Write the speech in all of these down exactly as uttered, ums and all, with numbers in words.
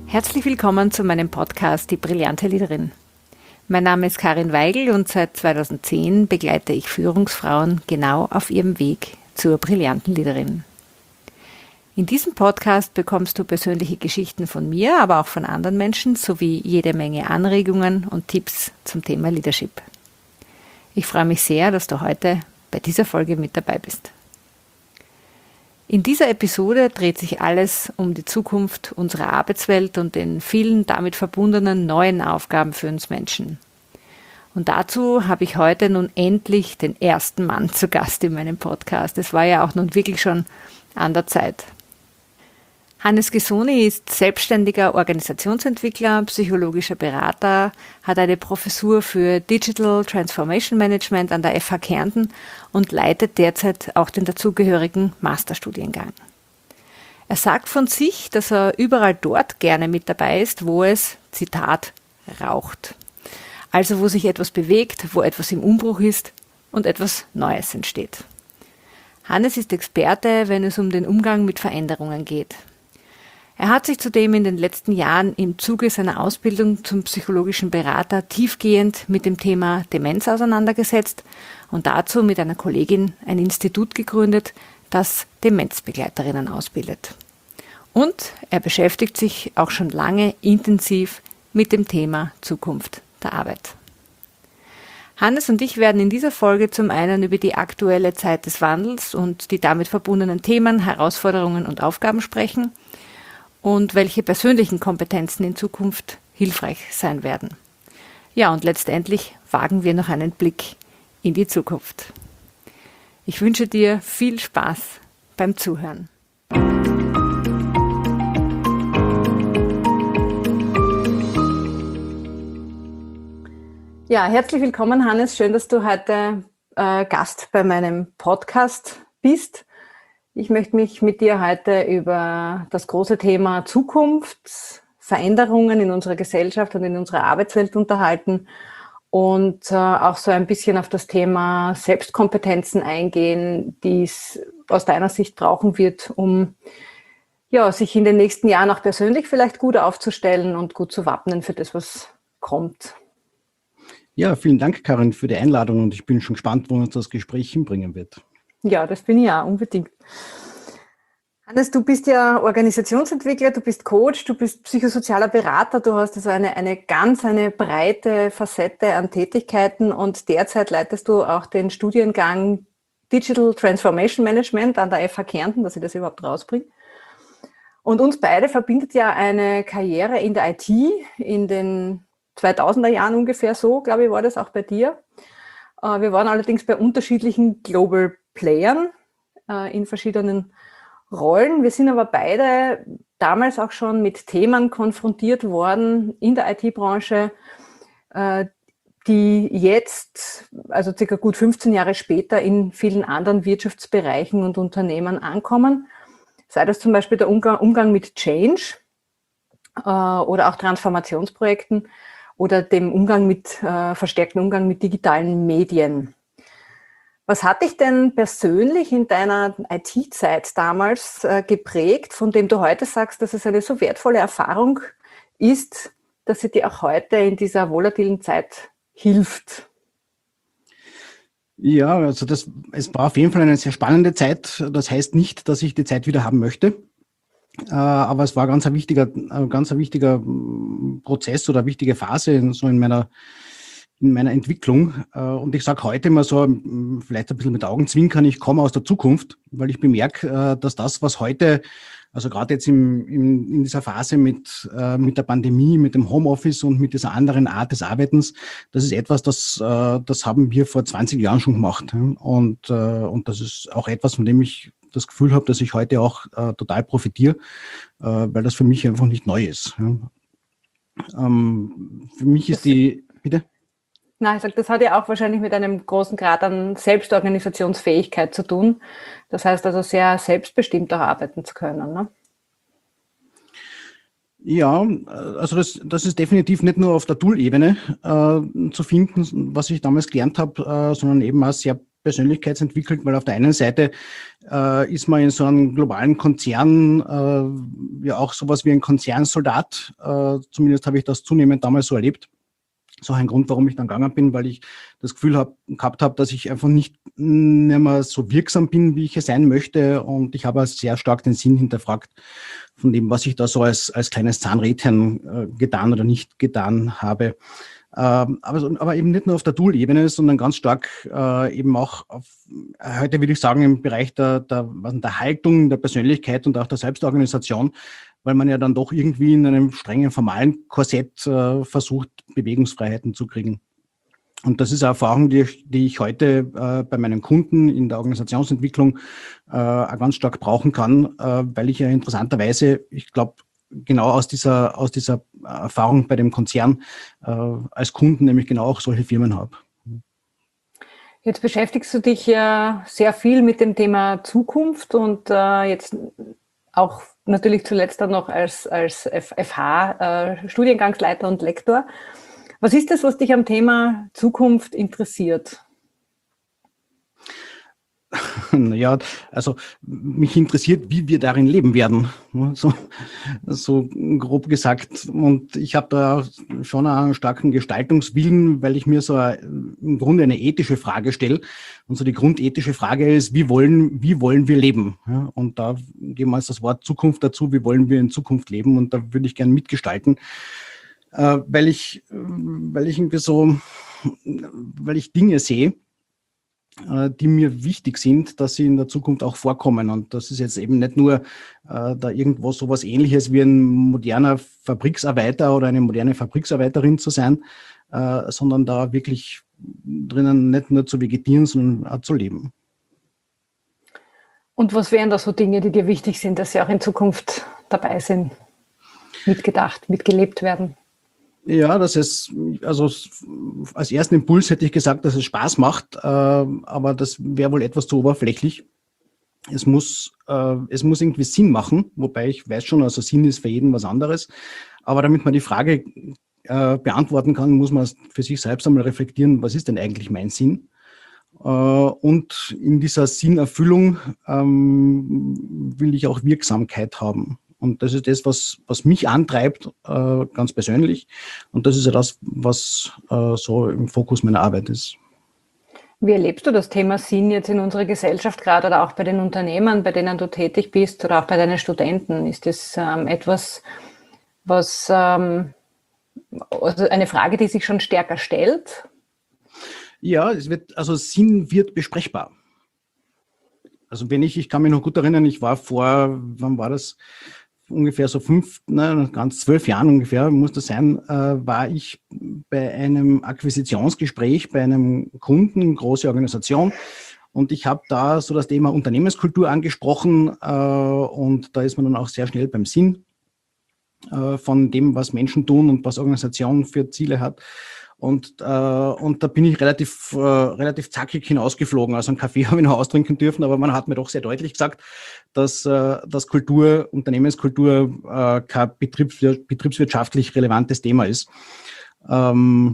Herzlich willkommen zu meinem Podcast Die brillante Leaderin. Mein Name ist Karin Weigel und seit zweitausendzehn begleite ich Führungsfrauen genau auf ihrem Weg zur brillanten Leaderin. In diesem Podcast bekommst du persönliche Geschichten von mir, aber auch von anderen Menschen sowie jede Menge Anregungen und Tipps zum Thema Leadership. Ich freue mich sehr, dass du heute bei dieser Folge mit dabei bist. In dieser Episode dreht sich alles um die Zukunft unserer Arbeitswelt und den vielen damit verbundenen neuen Aufgaben für uns Menschen. Und dazu habe ich heute nun endlich den ersten Mann zu Gast in meinem Podcast. Es war ja auch nun wirklich schon an der Zeit. Hannes Gesoni ist selbstständiger Organisationsentwickler, psychologischer Berater, hat eine Professur für Digital Transformation Management an der F H Kärnten und leitet derzeit auch den dazugehörigen Masterstudiengang. Er sagt von sich, dass er überall dort gerne mit dabei ist, wo es, Zitat, raucht. Also wo sich etwas bewegt, wo etwas im Umbruch ist und etwas Neues entsteht. Hannes ist Experte, wenn es um den Umgang mit Veränderungen geht. Er hat sich zudem in den letzten Jahren im Zuge seiner Ausbildung zum psychologischen Berater tiefgehend mit dem Thema Demenz auseinandergesetzt und dazu mit einer Kollegin ein Institut gegründet, das Demenzbegleiterinnen ausbildet. Und er beschäftigt sich auch schon lange intensiv mit dem Thema Zukunft der Arbeit. Hannes und ich werden in dieser Folge zum einen über die aktuelle Zeit des Wandels und die damit verbundenen Themen, Herausforderungen und Aufgaben sprechen und welche persönlichen Kompetenzen in Zukunft hilfreich sein werden. Ja, und letztendlich wagen wir noch einen Blick in die Zukunft. Ich wünsche dir viel Spaß beim Zuhören. Ja, herzlich willkommen, Hannes. Schön, dass du heute äh, Gast bei meinem Podcast bist. Ich möchte mich mit dir heute über das große Thema Zukunft, Veränderungen in unserer Gesellschaft und in unserer Arbeitswelt unterhalten und äh, auch so ein bisschen auf das Thema Selbstkompetenzen eingehen, die es aus deiner Sicht brauchen wird, um ja, sich in den nächsten Jahren auch persönlich vielleicht gut aufzustellen und gut zu wappnen für das, was kommt. Ja, vielen Dank, Karin, für die Einladung und ich bin schon gespannt, wo uns das Gespräch hinbringen wird. Ja, das bin ich auch, unbedingt. Hannes, du bist ja Organisationsentwickler, du bist Coach, du bist psychosozialer Berater, du hast also eine, eine ganz eine breite Facette an Tätigkeiten und derzeit leitest du auch den Studiengang Digital Transformation Management an der F H Kärnten, dass ich das überhaupt rausbringe. Und uns beide verbindet ja eine Karriere in der I T in den zweitausender Jahren ungefähr so, glaube ich, war das auch bei dir. Wir waren allerdings bei unterschiedlichen Global Playern äh, in verschiedenen Rollen. Wir sind aber beide damals auch schon mit Themen konfrontiert worden in der I T-Branche, äh, die jetzt, also circa gut fünfzehn Jahre später, in vielen anderen Wirtschaftsbereichen und Unternehmen ankommen. Sei das zum Beispiel der Umgang, Umgang mit Change äh, oder auch Transformationsprojekten oder dem Umgang mit, äh, verstärkten Umgang mit digitalen Medien. Was hat dich denn persönlich in deiner I T-Zeit damals äh, geprägt, von dem du heute sagst, dass es eine so wertvolle Erfahrung ist, dass sie dir auch heute in dieser volatilen Zeit hilft? Ja, also das, es war auf jeden Fall eine sehr spannende Zeit. Das heißt nicht, dass ich die Zeit wieder haben möchte. Äh, aber es war ganz ein wichtiger, ganz ein wichtiger Prozess oder eine wichtige Phase in, so in meiner in meiner Entwicklung. Und ich sage heute mal so, vielleicht ein bisschen mit Augenzwinkern, ich komme aus der Zukunft, weil ich bemerke, dass das, was heute, also gerade jetzt im, im, in dieser Phase mit, mit der Pandemie, mit dem Homeoffice und mit dieser anderen Art des Arbeitens, das ist etwas, das, das haben wir vor zwanzig Jahren schon gemacht. Und, und das ist auch etwas, von dem ich das Gefühl habe, dass ich heute auch total profitiere, weil das für mich einfach nicht neu ist. Für mich ist die, bitte? Nein, ich sage, das hat ja auch wahrscheinlich mit einem großen Grad an Selbstorganisationsfähigkeit zu tun. Das heißt also sehr selbstbestimmt auch arbeiten zu können, ne? Ja, also das, das ist definitiv nicht nur auf der Tool-Ebene äh, zu finden, was ich damals gelernt habe, äh, sondern eben auch sehr persönlichkeitsentwickelt, weil auf der einen Seite äh, ist man in so einem globalen Konzern äh, ja auch sowas wie ein Konzernsoldat. Äh, zumindest habe ich das zunehmend damals so erlebt. Das ist auch ein Grund, warum ich dann gegangen bin, weil ich das Gefühl hab, gehabt habe, dass ich einfach nicht, nicht mehr so wirksam bin, wie ich es sein möchte. Und ich habe sehr stark den Sinn hinterfragt von dem, was ich da so als, als kleines Zahnrädchen äh, getan oder nicht getan habe. Ähm, aber, so, aber eben nicht nur auf der Tool-Ebene, sondern ganz stark äh, eben auch auf, heute würde ich sagen, im Bereich der, der, der Haltung, der Persönlichkeit und auch der Selbstorganisation, weil man ja dann doch irgendwie in einem strengen, formalen Korsett äh, versucht, Bewegungsfreiheiten zu kriegen. Und das ist eine Erfahrung, die ich, die ich heute äh, bei meinen Kunden in der Organisationsentwicklung äh, auch ganz stark brauchen kann, äh, weil ich ja interessanterweise, ich glaube, genau aus dieser, aus dieser Erfahrung bei dem Konzern äh, als Kunden nämlich genau auch solche Firmen habe. Jetzt beschäftigst du dich ja sehr viel mit dem Thema Zukunft und äh, jetzt auch natürlich zuletzt dann noch als, als F H äh, Studiengangsleiter und Lektor. Was ist das, was dich am Thema Zukunft interessiert? Ja, also mich interessiert, wie wir darin leben werden, so, so grob gesagt. Und ich habe da schon einen starken Gestaltungswillen, weil ich mir so eine, im Grunde eine ethische Frage stelle. Und so die grundethische Frage ist, wie wollen, wie wollen wir leben? Ja, und da geben wir jetzt das Wort Zukunft dazu, wie wollen wir in Zukunft leben? Und da würde ich gerne mitgestalten, äh, weil ich, weil ich irgendwie so, weil ich Dinge sehe, die mir wichtig sind, dass sie in der Zukunft auch vorkommen. Und das ist jetzt eben nicht nur äh, da irgendwo sowas Ähnliches wie ein moderner Fabriksarbeiter oder eine moderne Fabriksarbeiterin zu sein, äh, sondern da wirklich drinnen nicht nur zu vegetieren, sondern auch zu leben. Und was wären da so Dinge, die dir wichtig sind, dass sie auch in Zukunft dabei sind, mitgedacht, mitgelebt werden? Ja, das ist, also als ersten Impuls hätte ich gesagt, dass es Spaß macht, äh, aber das wäre wohl etwas zu oberflächlich. Es muss, äh, es muss irgendwie Sinn machen, wobei ich weiß schon, also Sinn ist für jeden was anderes. Aber damit man die Frage äh, beantworten kann, muss man für sich selbst einmal reflektieren, was ist denn eigentlich mein Sinn? Äh, und in dieser Sinnerfüllung ähm, will ich auch Wirksamkeit haben. Und das ist das, was, was mich antreibt, äh, ganz persönlich. Und das ist ja das, was äh, so im Fokus meiner Arbeit ist. Wie erlebst du das Thema Sinn jetzt in unserer Gesellschaft gerade oder auch bei den Unternehmen, bei denen du tätig bist oder auch bei deinen Studenten? Ist das ähm, etwas, was ähm, also eine Frage, die sich schon stärker stellt? Ja, es wird, also Sinn wird besprechbar. Also wenn ich, ich kann mich noch gut erinnern, ich war vor, wann war das? Ungefähr so fünf, ne, ganz zwölf Jahren ungefähr, muss das sein, äh, war ich bei einem Akquisitionsgespräch bei einem Kunden, große Organisation. Und ich habe da so das Thema Unternehmenskultur angesprochen äh, und da ist man dann auch sehr schnell beim Sinn äh, von dem, was Menschen tun und was Organisation für Ziele hat. Und, äh, und da bin ich relativ, äh, relativ zackig hinausgeflogen. Also einen Kaffee habe ich noch austrinken dürfen, aber man hat mir doch sehr deutlich gesagt, dass, äh, dass Kultur, Unternehmenskultur äh, kein betriebswir betriebswirtschaftlich relevantes Thema ist. Ähm,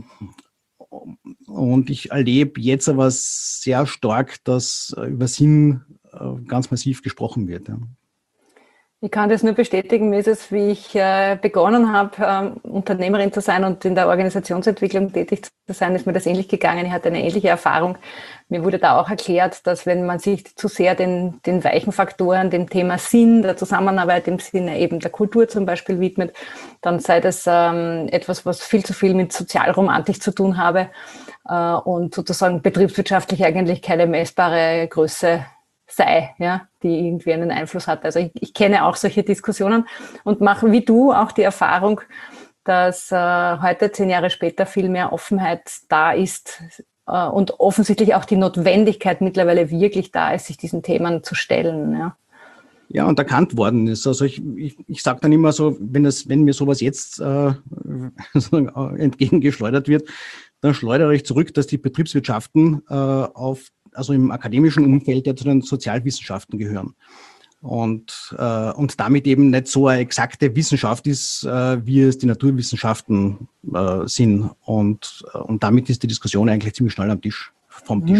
und ich erlebe jetzt aber sehr stark, dass über Sinn äh, ganz massiv gesprochen wird. Ja. Ich kann das nur bestätigen, mir ist es, wie ich äh, begonnen habe, ähm, Unternehmerin zu sein und in der Organisationsentwicklung tätig zu sein, ist mir das ähnlich gegangen. Ich hatte eine ähnliche Erfahrung. Mir wurde da auch erklärt, dass wenn man sich zu sehr den, den weichen Faktoren, dem Thema Sinn, der Zusammenarbeit im Sinne eben der Kultur zum Beispiel widmet, dann sei das ähm, etwas, was viel zu viel mit Sozialromantik zu tun habe äh, und sozusagen betriebswirtschaftlich eigentlich keine messbare Größe sei, ja, die irgendwie einen Einfluss hat. Also ich, ich kenne auch solche Diskussionen und mache wie du auch die Erfahrung, dass äh, heute, zehn Jahre später, viel mehr Offenheit da ist äh, und offensichtlich auch die Notwendigkeit mittlerweile wirklich da ist, sich diesen Themen zu stellen. Ja, ja und erkannt worden ist. Also ich, ich, ich sage dann immer so, wenn, das, wenn mir sowas jetzt äh, entgegengeschleudert wird, dann schleudere ich zurück, dass die Betriebswirtschaften äh, auf also im akademischen Umfeld ja zu den Sozialwissenschaften gehören. Und, äh, und damit eben nicht so eine exakte Wissenschaft ist, äh, wie es die Naturwissenschaften äh, sind. Und, und damit ist die Diskussion eigentlich ziemlich schnell am Tisch, vom Tisch.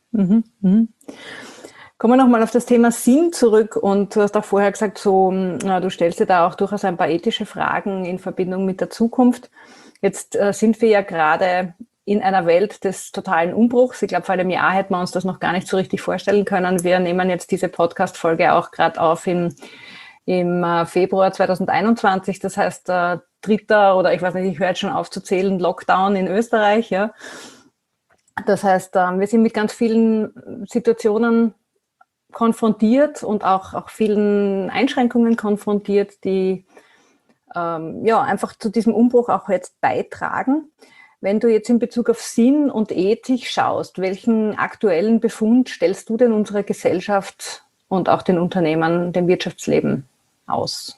Mhm. Mhm. Kommen wir nochmal auf das Thema Sinn zurück und du hast auch vorher gesagt, so, na, du stellst dir da auch durchaus ein paar ethische Fragen in Verbindung mit der Zukunft. Jetzt äh, sind wir ja gerade in einer Welt des totalen Umbruchs. Ich glaube, vor einem Jahr hätten wir uns das noch gar nicht so richtig vorstellen können. Wir nehmen jetzt diese Podcast-Folge auch gerade auf im, im äh, Februar zweitausendeinundzwanzig. Das heißt, äh, dritter oder ich weiß nicht, ich höre jetzt schon auf zu zählen, Lockdown in Österreich. Ja. Das heißt, äh, wir sind mit ganz vielen Situationen konfrontiert und auch, auch vielen Einschränkungen konfrontiert, die ähm, ja einfach zu diesem Umbruch auch jetzt beitragen. Wenn du jetzt in Bezug auf Sinn und Ethik schaust, welchen aktuellen Befund stellst du denn unserer Gesellschaft und auch den Unternehmen, dem Wirtschaftsleben aus?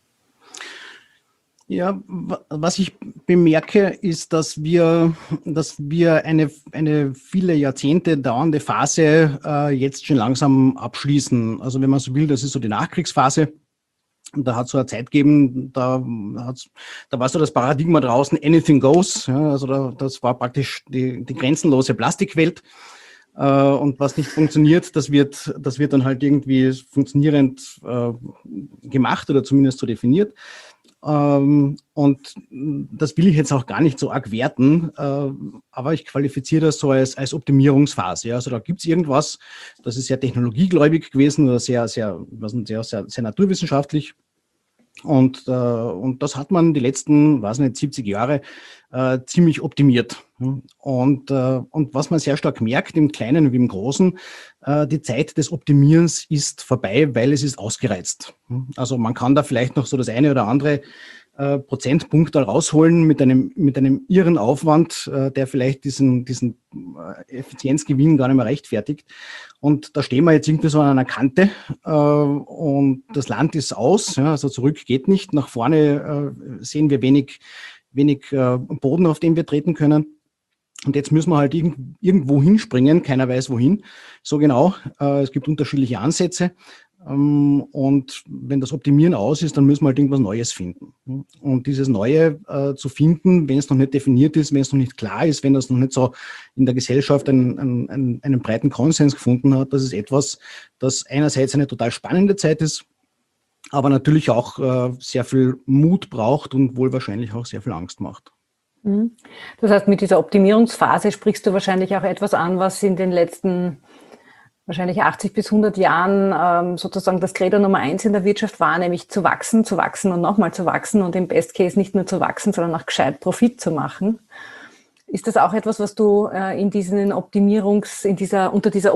Ja, was ich bemerke, ist, dass wir, dass wir eine, eine viele Jahrzehnte dauernde Phase äh, jetzt schon langsam abschließen. Also wenn man so will, das ist so die Nachkriegsphase. Und da hat es so eine Zeit gegeben, da, hat's, da war so das Paradigma draußen, anything goes. Ja, also da, das war praktisch die, die grenzenlose Plastikwelt. Äh, und was nicht funktioniert, das wird, das wird dann halt irgendwie funktionierend äh, gemacht oder zumindest so definiert. Ähm, und das will ich jetzt auch gar nicht so arg werten, äh, aber ich qualifiziere das so als, als Optimierungsphase. Ja. Also da gibt es irgendwas, das ist sehr technologiegläubig gewesen oder sehr, sehr, sehr, sehr, sehr naturwissenschaftlich. Und, äh, und das hat man die letzten, weiß nicht, siebzig Jahre äh, ziemlich optimiert. Und, äh, und was man sehr stark merkt, im Kleinen wie im Großen, äh, die Zeit des Optimierens ist vorbei, weil es ist ausgereizt. Also man kann da vielleicht noch so das eine oder andere äh, Prozentpunkt da rausholen mit einem, mit einem irren Aufwand, äh, der vielleicht diesen, diesen äh, Effizienzgewinn gar nicht mehr rechtfertigt. Und da stehen wir jetzt irgendwie so an einer Kante äh, und das Land ist aus, ja, also zurück geht nicht. Nach vorne äh, sehen wir wenig, wenig äh, Boden, auf dem wir treten können. Und jetzt müssen wir halt irgend, irgendwo hinspringen, keiner weiß wohin, so genau. Äh, es gibt unterschiedliche Ansätze. Ähm, und wenn das Optimieren aus ist, dann müssen wir halt irgendwas Neues finden. Und dieses Neue äh, zu finden, wenn es noch nicht definiert ist, wenn es noch nicht klar ist, wenn das noch nicht so in der Gesellschaft einen, einen, einen breiten Konsens gefunden hat, das ist etwas, das einerseits eine total spannende Zeit ist, aber natürlich auch äh, sehr viel Mut braucht und wohl wahrscheinlich auch sehr viel Angst macht. Das heißt, mit dieser Optimierungsphase sprichst du wahrscheinlich auch etwas an, was in den letzten wahrscheinlich achtzig bis hundert Jahren ähm, sozusagen das Credo Nummer eins in der Wirtschaft war, nämlich zu wachsen, zu wachsen und nochmal zu wachsen und im Best Case nicht nur zu wachsen, sondern auch gescheit Profit zu machen. Ist das auch etwas, was du äh, in diesen Optimierungs, in dieser, unter dieser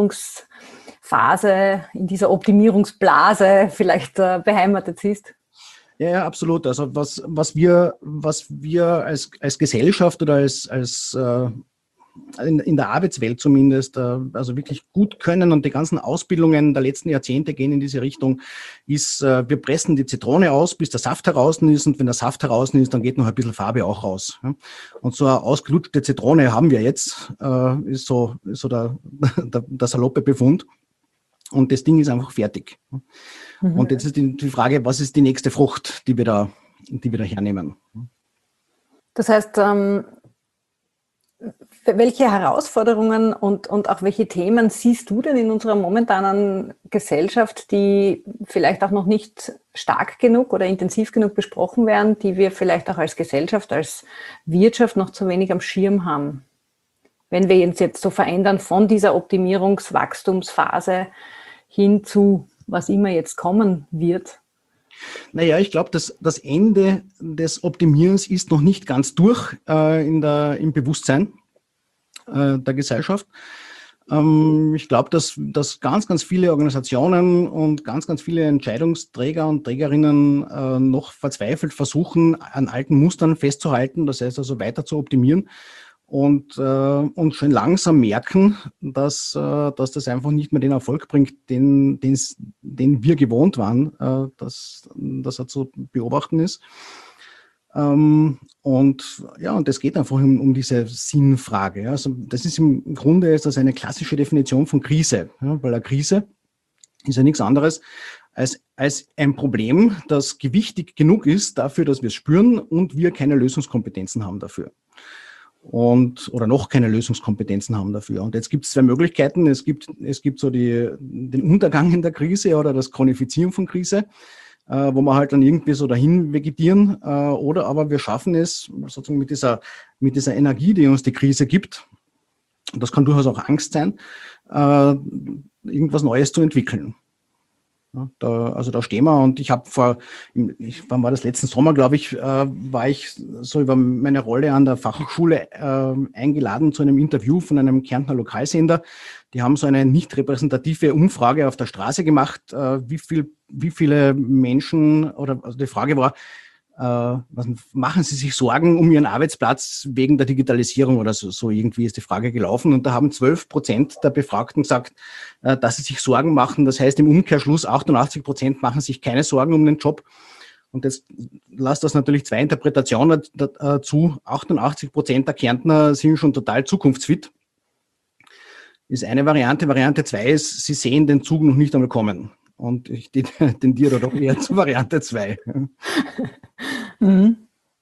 Optimierungsphase, in dieser Optimierungsblase vielleicht äh, beheimatet siehst? Ja, ja, absolut. Also was, was wir, was wir als, als Gesellschaft oder als, als äh, in, in der Arbeitswelt zumindest, äh, also wirklich gut können und die ganzen Ausbildungen der letzten Jahrzehnte gehen in diese Richtung, ist, äh, wir pressen die Zitrone aus, bis der Saft heraus ist und wenn der Saft heraus ist, dann geht noch ein bisschen Farbe auch raus. Ja? Und so eine ausgelutschte Zitrone haben wir jetzt, äh, ist so, ist so der, der, der saloppe Befund. Und das Ding ist einfach fertig. Mhm. Und jetzt ist die, die Frage, was ist die nächste Frucht, die wir da, die wir da hernehmen? Das heißt, ähm, welche Herausforderungen und, und auch welche Themen siehst du denn in unserer momentanen Gesellschaft, die vielleicht auch noch nicht stark genug oder intensiv genug besprochen werden, die wir vielleicht auch als Gesellschaft, als Wirtschaft noch zu wenig am Schirm haben? Wenn wir uns jetzt so verändern von dieser Optimierungswachstumsphase hin zu, was immer jetzt kommen wird? Naja, ich glaube, dass das Ende des Optimierens ist noch nicht ganz durch äh, in der, im Bewusstsein äh, der Gesellschaft. Ähm, ich glaube, dass, dass ganz, ganz viele Organisationen und ganz, ganz viele Entscheidungsträger und Trägerinnen äh, noch verzweifelt versuchen, an alten Mustern festzuhalten, das heißt also weiter zu optimieren. Und, äh, und schon langsam merken, dass, äh, dass das einfach nicht mehr den Erfolg bringt, den, den wir gewohnt waren, äh, dass, dass er zu beobachten ist. Ähm, und ja, und es geht einfach um, um diese Sinnfrage. Ja. Also das ist im Grunde ist das eine klassische Definition von Krise, ja, weil eine Krise ist ja nichts anderes als, als ein Problem, das gewichtig genug ist dafür, dass wir es spüren und wir keine Lösungskompetenzen haben dafür. und oder noch keine Lösungskompetenzen haben dafür. Und jetzt gibt es zwei Möglichkeiten. Es gibt, es gibt so die, den Untergang in der Krise oder das Chronifizieren von Krise, äh, wo wir halt dann irgendwie so dahin vegetieren. Äh, oder aber wir schaffen es sozusagen mit dieser, mit dieser Energie, die uns die Krise gibt, und das kann durchaus auch Angst sein, äh, irgendwas Neues zu entwickeln. Ja, da, also da stehen wir, und ich habe vor, ich, wann war das, letzten Sommer, glaube ich, äh, war ich so über meine Rolle an der Fachhochschule äh, eingeladen zu einem Interview von einem Kärntner Lokalsender. Die haben so eine nicht repräsentative Umfrage auf der Straße gemacht, äh, wie viel, wie viele Menschen, oder also die Frage war, äh, was, machen Sie sich Sorgen um Ihren Arbeitsplatz wegen der Digitalisierung oder so, so irgendwie ist die Frage gelaufen. Und da haben zwölf Prozent der Befragten gesagt, äh, dass sie sich Sorgen machen. Das heißt im Umkehrschluss achtundachtzig Prozent machen sich keine Sorgen um den Job. Und jetzt lasst das natürlich zwei Interpretationen dazu. achtundachtzig Prozent der Kärntner sind schon total zukunftsfit. Ist eine Variante. Variante zwei ist, sie sehen den Zug noch nicht einmal kommen. Und ich tendiere doch eher zu Variante zwei. Mhm.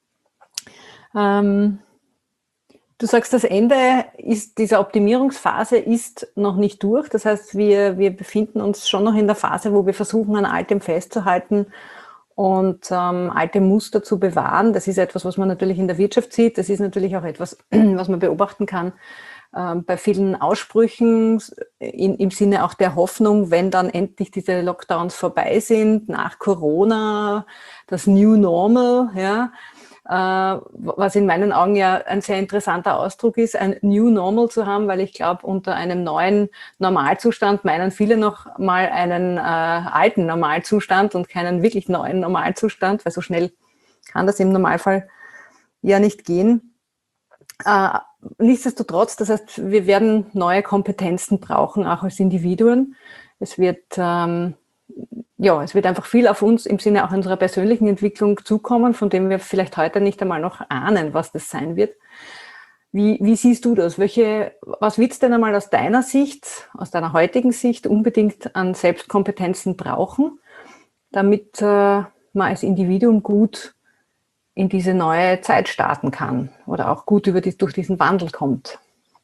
Ähm, du sagst, das Ende ist, dieser Optimierungsphase ist noch nicht durch. Das heißt, wir, wir befinden uns schon noch in der Phase, wo wir versuchen, an Altem festzuhalten und ähm, alte Muster zu bewahren. Das ist etwas, was man natürlich in der Wirtschaft sieht. Das ist natürlich auch etwas, was man beobachten kann ähm, bei vielen Aussprüchen in, im Sinne auch der Hoffnung, wenn dann endlich diese Lockdowns vorbei sind, nach Corona, das New Normal, ja, äh, was in meinen Augen ja ein sehr interessanter Ausdruck ist, ein New Normal zu haben, weil ich glaube, unter einem neuen Normalzustand meinen viele noch mal einen äh, alten Normalzustand und keinen wirklich neuen Normalzustand, weil so schnell kann das im Normalfall ja nicht gehen. Äh, nichtsdestotrotz, das heißt, wir werden neue Kompetenzen brauchen, auch als Individuen. Es wird, ähm, ja, es wird einfach viel auf uns im Sinne auch unserer persönlichen Entwicklung zukommen, von dem wir vielleicht heute nicht einmal noch ahnen, was das sein wird. Wie, wie siehst du das? Welche, was wird es denn einmal aus deiner Sicht, aus deiner heutigen Sicht unbedingt an Selbstkompetenzen brauchen, damit äh, man als Individuum gut in diese neue Zeit starten kann oder auch gut über die, durch diesen Wandel kommt?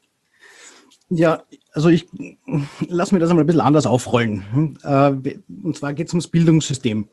Ja, also ich lass mir das einmal ein bisschen anders aufrollen. Und zwar geht es ums Bildungssystem.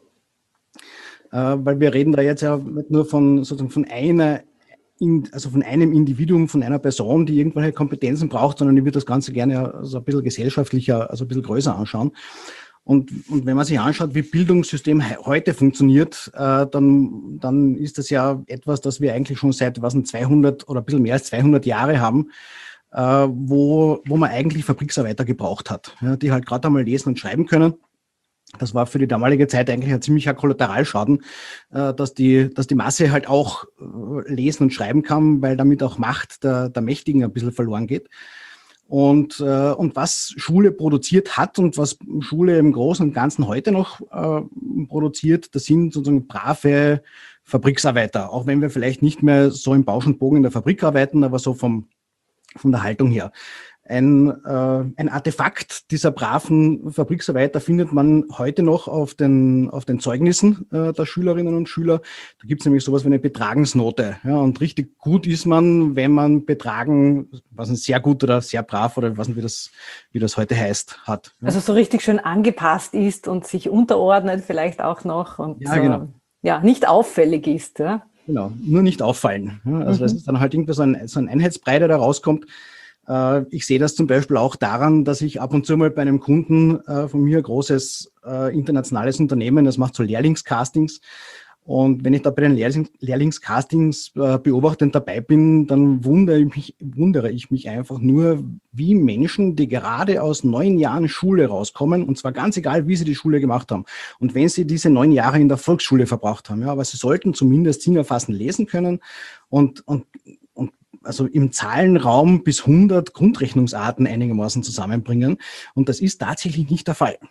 Weil wir reden da jetzt ja nicht nur von, sozusagen von einer, also von einem Individuum, von einer Person, die irgendwelche Kompetenzen braucht, sondern ich würde das Ganze gerne so ein bisschen gesellschaftlicher, also ein bisschen größer anschauen. Und, und wenn man sich anschaut, wie Bildungssystem heute funktioniert, äh, dann, dann ist das ja etwas, das wir eigentlich schon seit was, zweihundert oder ein bisschen mehr als zweihundert Jahre haben, äh, wo, wo man eigentlich Fabriksarbeiter gebraucht hat, ja, die halt gerade einmal lesen und schreiben können. Das war für die damalige Zeit eigentlich ein ziemlicher Kollateralschaden, äh, dass die, dass die Masse halt auch äh, lesen und schreiben kann, weil damit auch Macht der, der Mächtigen ein bisschen verloren geht. Und, äh, und was Schule produziert hat und was Schule im Großen und Ganzen heute noch äh, produziert, das sind sozusagen brave Fabriksarbeiter. Auch wenn wir vielleicht nicht mehr so im Bausch und Bogen in der Fabrik arbeiten, aber so vom, von der Haltung her. Ein, äh, ein Artefakt dieser braven Fabriksarbeiter findet man heute noch auf den, auf den Zeugnissen äh, der Schülerinnen und Schüler. Da gibt es nämlich sowas wie eine Betragensnote. Ja, und richtig gut ist man, wenn man Betragen, was ein sehr gut oder sehr brav oder was wie das, wie das heute heißt, hat. Ja. Also so richtig schön angepasst ist und sich unterordnet vielleicht auch noch und ja, genau. äh, ja, nicht auffällig ist. Ja. Genau, nur nicht auffallen. Ja, also Mhm. es ist dann halt irgendwie so ein, so ein Einheitsbrei, der da rauskommt. Ich sehe das zum Beispiel auch daran, dass ich ab und zu mal bei einem Kunden äh, von mir, großes äh, internationales Unternehmen, das macht so Lehrlingscastings. Und wenn ich da bei den Lehrlings Lehrlingscastings äh, beobachtend dabei bin, dann wundere ich, mich, wundere ich mich einfach nur, wie Menschen, die gerade aus neun Jahren Schule rauskommen, und zwar ganz egal, wie sie die Schule gemacht haben. Und wenn sie diese neun Jahre in der Volksschule verbracht haben, ja, aber sie sollten zumindest Singerfassen lesen können und, und also im Zahlenraum bis hundert Grundrechnungsarten einigermaßen zusammenbringen. Und das ist tatsächlich nicht der Fall.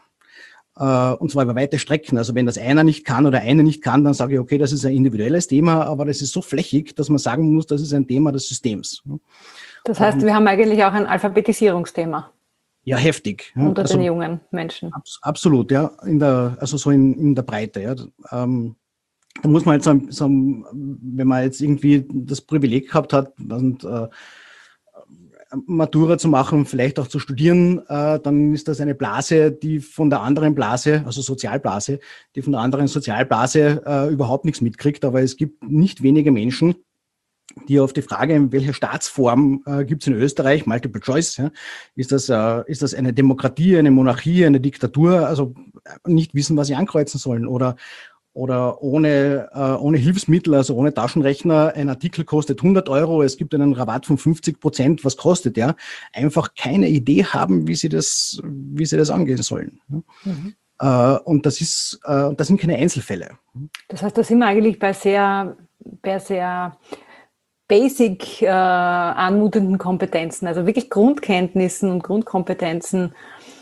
Und zwar über weite Strecken. Also wenn das einer nicht kann oder eine nicht kann, dann sage ich, okay, das ist ein individuelles Thema, aber das ist so flächig, dass man sagen muss, das ist ein Thema des Systems. Das heißt, wir haben eigentlich auch ein Alphabetisierungsthema. Ja, heftig. Unter also, den jungen Menschen. Abs absolut, ja, in der, also so in, in der Breite. Ja. Ähm, da muss man halt so, so, wenn man jetzt irgendwie das Privileg gehabt hat und äh, Matura zu machen, vielleicht auch zu studieren, äh, dann ist das eine Blase, die von der anderen Blase, also Sozialblase, die von der anderen Sozialblase äh, überhaupt nichts mitkriegt. Aber es gibt nicht wenige Menschen, die auf die Frage, welche Staatsform äh, gibt es in Österreich, Multiple Choice, ja, ist das, äh, ist das eine Demokratie, eine Monarchie, eine Diktatur, also nicht wissen, was sie ankreuzen sollen, oder oder ohne, äh, ohne Hilfsmittel, also ohne Taschenrechner, ein Artikel kostet hundert Euro, es gibt einen Rabatt von fünfzig Prozent, was kostet der? Einfach keine Idee haben, wie sie das, wie sie das angehen sollen. Mhm. Äh, und das ist, äh, das sind keine Einzelfälle. Das heißt, da sind wir eigentlich bei sehr, bei sehr basic äh, anmutenden Kompetenzen, also wirklich Grundkenntnissen und Grundkompetenzen,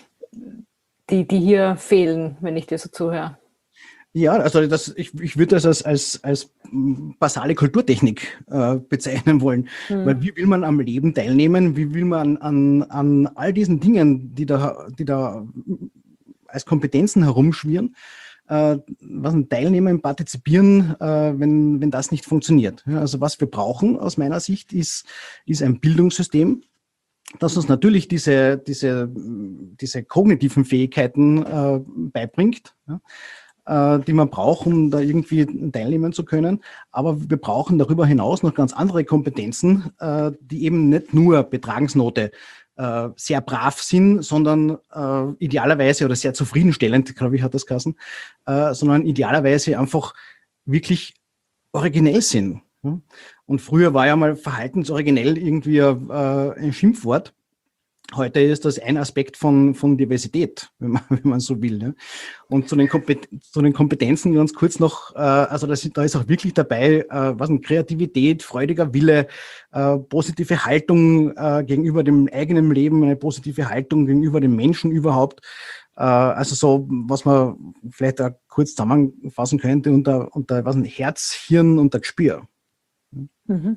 die, die hier fehlen, wenn ich dir so zuhöre. Ja, also das, ich, ich würde das als, als, als basale Kulturtechnik äh, bezeichnen wollen. Mhm. Weil wie will man am Leben teilnehmen? Wie will man an, an all diesen Dingen, die da, die da als Kompetenzen herumschwirren, äh, was ein Teilnehmen, partizipieren, äh, wenn, wenn das nicht funktioniert? Ja, also was wir brauchen aus meiner Sicht ist, ist ein Bildungssystem, das uns natürlich diese, diese, diese kognitiven Fähigkeiten äh, beibringt, ja, die man braucht, um da irgendwie teilnehmen zu können. Aber wir brauchen darüber hinaus noch ganz andere Kompetenzen, die eben nicht nur Betragensnote sehr brav sind, sondern idealerweise oder sehr zufriedenstellend, glaube ich, hat das geheißen, sondern idealerweise einfach wirklich originell sind. Und früher war ja mal verhaltensoriginell irgendwie ein Schimpfwort. Heute ist das ein Aspekt von, von Diversität, wenn man, wenn man so will. Ne? Und zu den, zu den Kompetenzen ganz kurz noch, äh, also das, da ist auch wirklich dabei, äh, was denn, Kreativität, freudiger Wille, äh, positive Haltung äh, gegenüber dem eigenen Leben, eine positive Haltung gegenüber dem Menschen überhaupt. Äh, also so, was man vielleicht auch kurz zusammenfassen könnte unter, unter was denn, Herz, Hirn und der Gespür. Mhm.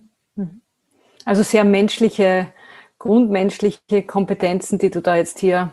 Also sehr menschliche grundmenschliche Kompetenzen, die du da jetzt hier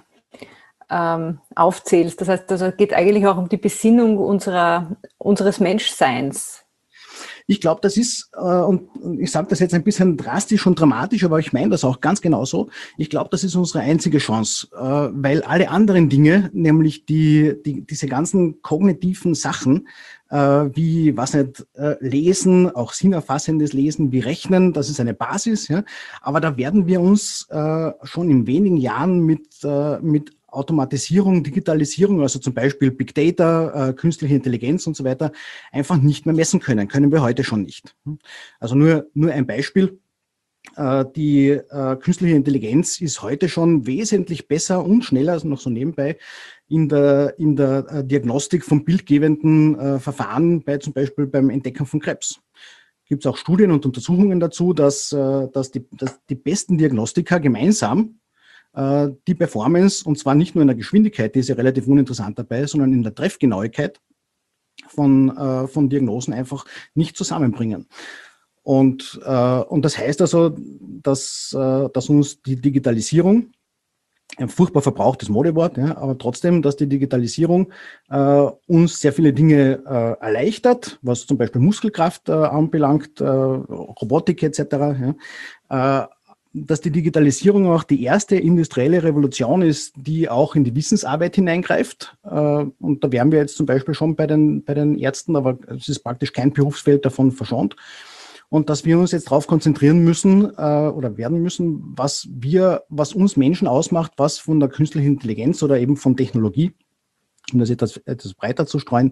ähm, aufzählst. Das heißt, also geht eigentlich auch um die Besinnung unserer, unseres Menschseins. Ich glaube, das ist, äh, und ich sage das jetzt ein bisschen drastisch und dramatisch, aber ich meine das auch ganz genau so. Ich glaube, das ist unsere einzige Chance, äh, weil alle anderen Dinge, nämlich die, die, diese ganzen kognitiven Sachen, äh, wie, was nicht, äh, Lesen, auch sinnerfassendes Lesen, wie Rechnen, das ist eine Basis, ja. Aber da werden wir uns äh, schon in wenigen Jahren mit, äh, mit Automatisierung, Digitalisierung, also zum Beispiel Big Data, äh, künstliche Intelligenz und so weiter, einfach nicht mehr messen können. Können wir heute schon nicht. Also nur, nur ein Beispiel. Äh, die äh, künstliche Intelligenz ist heute schon wesentlich besser und schneller, also noch so nebenbei, in der, in der äh, Diagnostik von bildgebenden äh, Verfahren, bei zum Beispiel beim Entdecken von Krebs. Gibt es auch Studien und Untersuchungen dazu, dass, äh, dass, die, dass die besten Diagnostiker gemeinsam die Performance, und zwar nicht nur in der Geschwindigkeit, die ist ja relativ uninteressant dabei, sondern in der Treffgenauigkeit von, äh, von Diagnosen einfach nicht zusammenbringen. Und, äh, und das heißt also, dass, äh, dass uns die Digitalisierung, ein furchtbar verbrauchtes Modewort, ja, aber trotzdem, dass die Digitalisierung äh, uns sehr viele Dinge äh, erleichtert, was zum Beispiel Muskelkraft äh, anbelangt, äh, Robotik et cetera. Ja, äh, dass die Digitalisierung auch die erste industrielle Revolution ist, die auch in die Wissensarbeit hineingreift. Und da wären wir jetzt zum Beispiel schon bei den, bei den Ärzten, aber es ist praktisch kein Berufsfeld davon verschont. Und dass wir uns jetzt darauf konzentrieren müssen oder werden müssen, was wir, was uns Menschen ausmacht, was von der künstlichen Intelligenz oder eben von Technologie, um das etwas, etwas breiter zu streuen,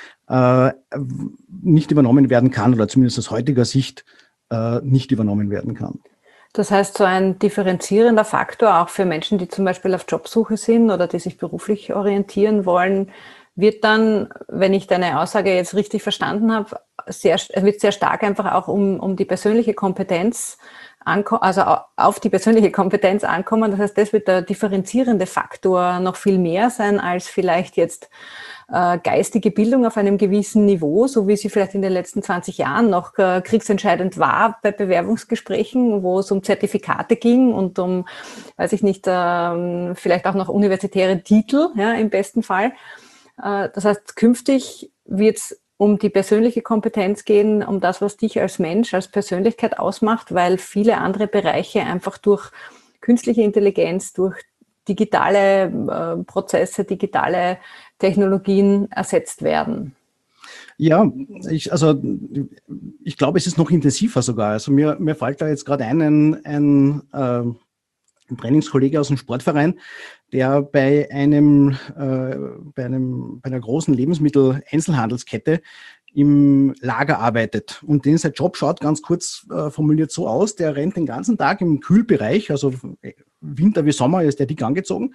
nicht übernommen werden kann oder zumindest aus heutiger Sicht nicht übernommen werden kann. Das heißt, so ein differenzierender Faktor auch für Menschen, die zum Beispiel auf Jobsuche sind oder die sich beruflich orientieren wollen, wird dann, wenn ich deine Aussage jetzt richtig verstanden habe, sehr, wird sehr stark einfach auch um, um die persönliche Kompetenz ankommen, also auf die persönliche Kompetenz ankommen. Das heißt, das wird der differenzierende Faktor noch viel mehr sein als vielleicht jetzt äh, geistige Bildung auf einem gewissen Niveau, so wie sie vielleicht in den letzten zwanzig Jahren noch äh, kriegsentscheidend war bei Bewerbungsgesprächen, wo es um Zertifikate ging und um, weiß ich nicht, äh, vielleicht auch noch universitäre Titel, ja, im besten Fall. Äh, das heißt, künftig wird es um die persönliche Kompetenz gehen, um das, was dich als Mensch, als Persönlichkeit ausmacht, weil viele andere Bereiche einfach durch künstliche Intelligenz, durch digitale äh, Prozesse, digitale Technologien ersetzt werden. Ja, ich, also ich glaube, es ist noch intensiver sogar. Also mir, mir fällt da jetzt gerade ein, ein, ein, äh, ein Trainingskollege aus dem Sportverein, der bei einem, äh, bei einem, bei einer großen Lebensmittel-Einzelhandelskette im Lager arbeitet. Und den sein Job schaut ganz kurz äh, formuliert so aus, der rennt den ganzen Tag im Kühlbereich, also Winter wie Sommer ist der dick angezogen,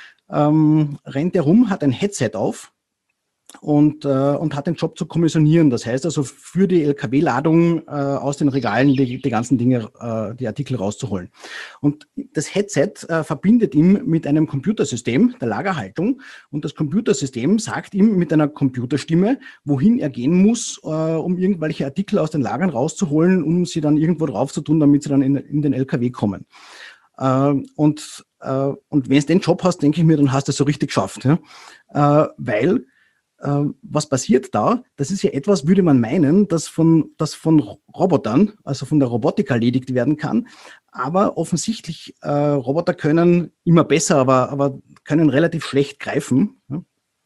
ähm, rennt er rum, hat ein Headset auf und, äh, und hat den Job zu kommissionieren. Das heißt also für die L K W-Ladung äh, aus den Regalen die, die ganzen Dinge, äh, die Artikel rauszuholen. Und das Headset äh, verbindet ihn mit einem Computersystem der Lagerhaltung und das Computersystem sagt ihm mit einer Computerstimme, wohin er gehen muss, äh, um irgendwelche Artikel aus den Lagern rauszuholen, um sie dann irgendwo drauf zu tun, damit sie dann in, in den L K W kommen. Äh, und äh, und wenn du den Job hast, denke ich mir, dann hast du es so richtig geschafft. Ja? Äh, weil was passiert da? Das ist ja etwas, würde man meinen, das von, das von Robotern, also von der Robotik erledigt werden kann. Aber offensichtlich, äh, Roboter können immer besser, aber, aber können relativ schlecht greifen. Ja?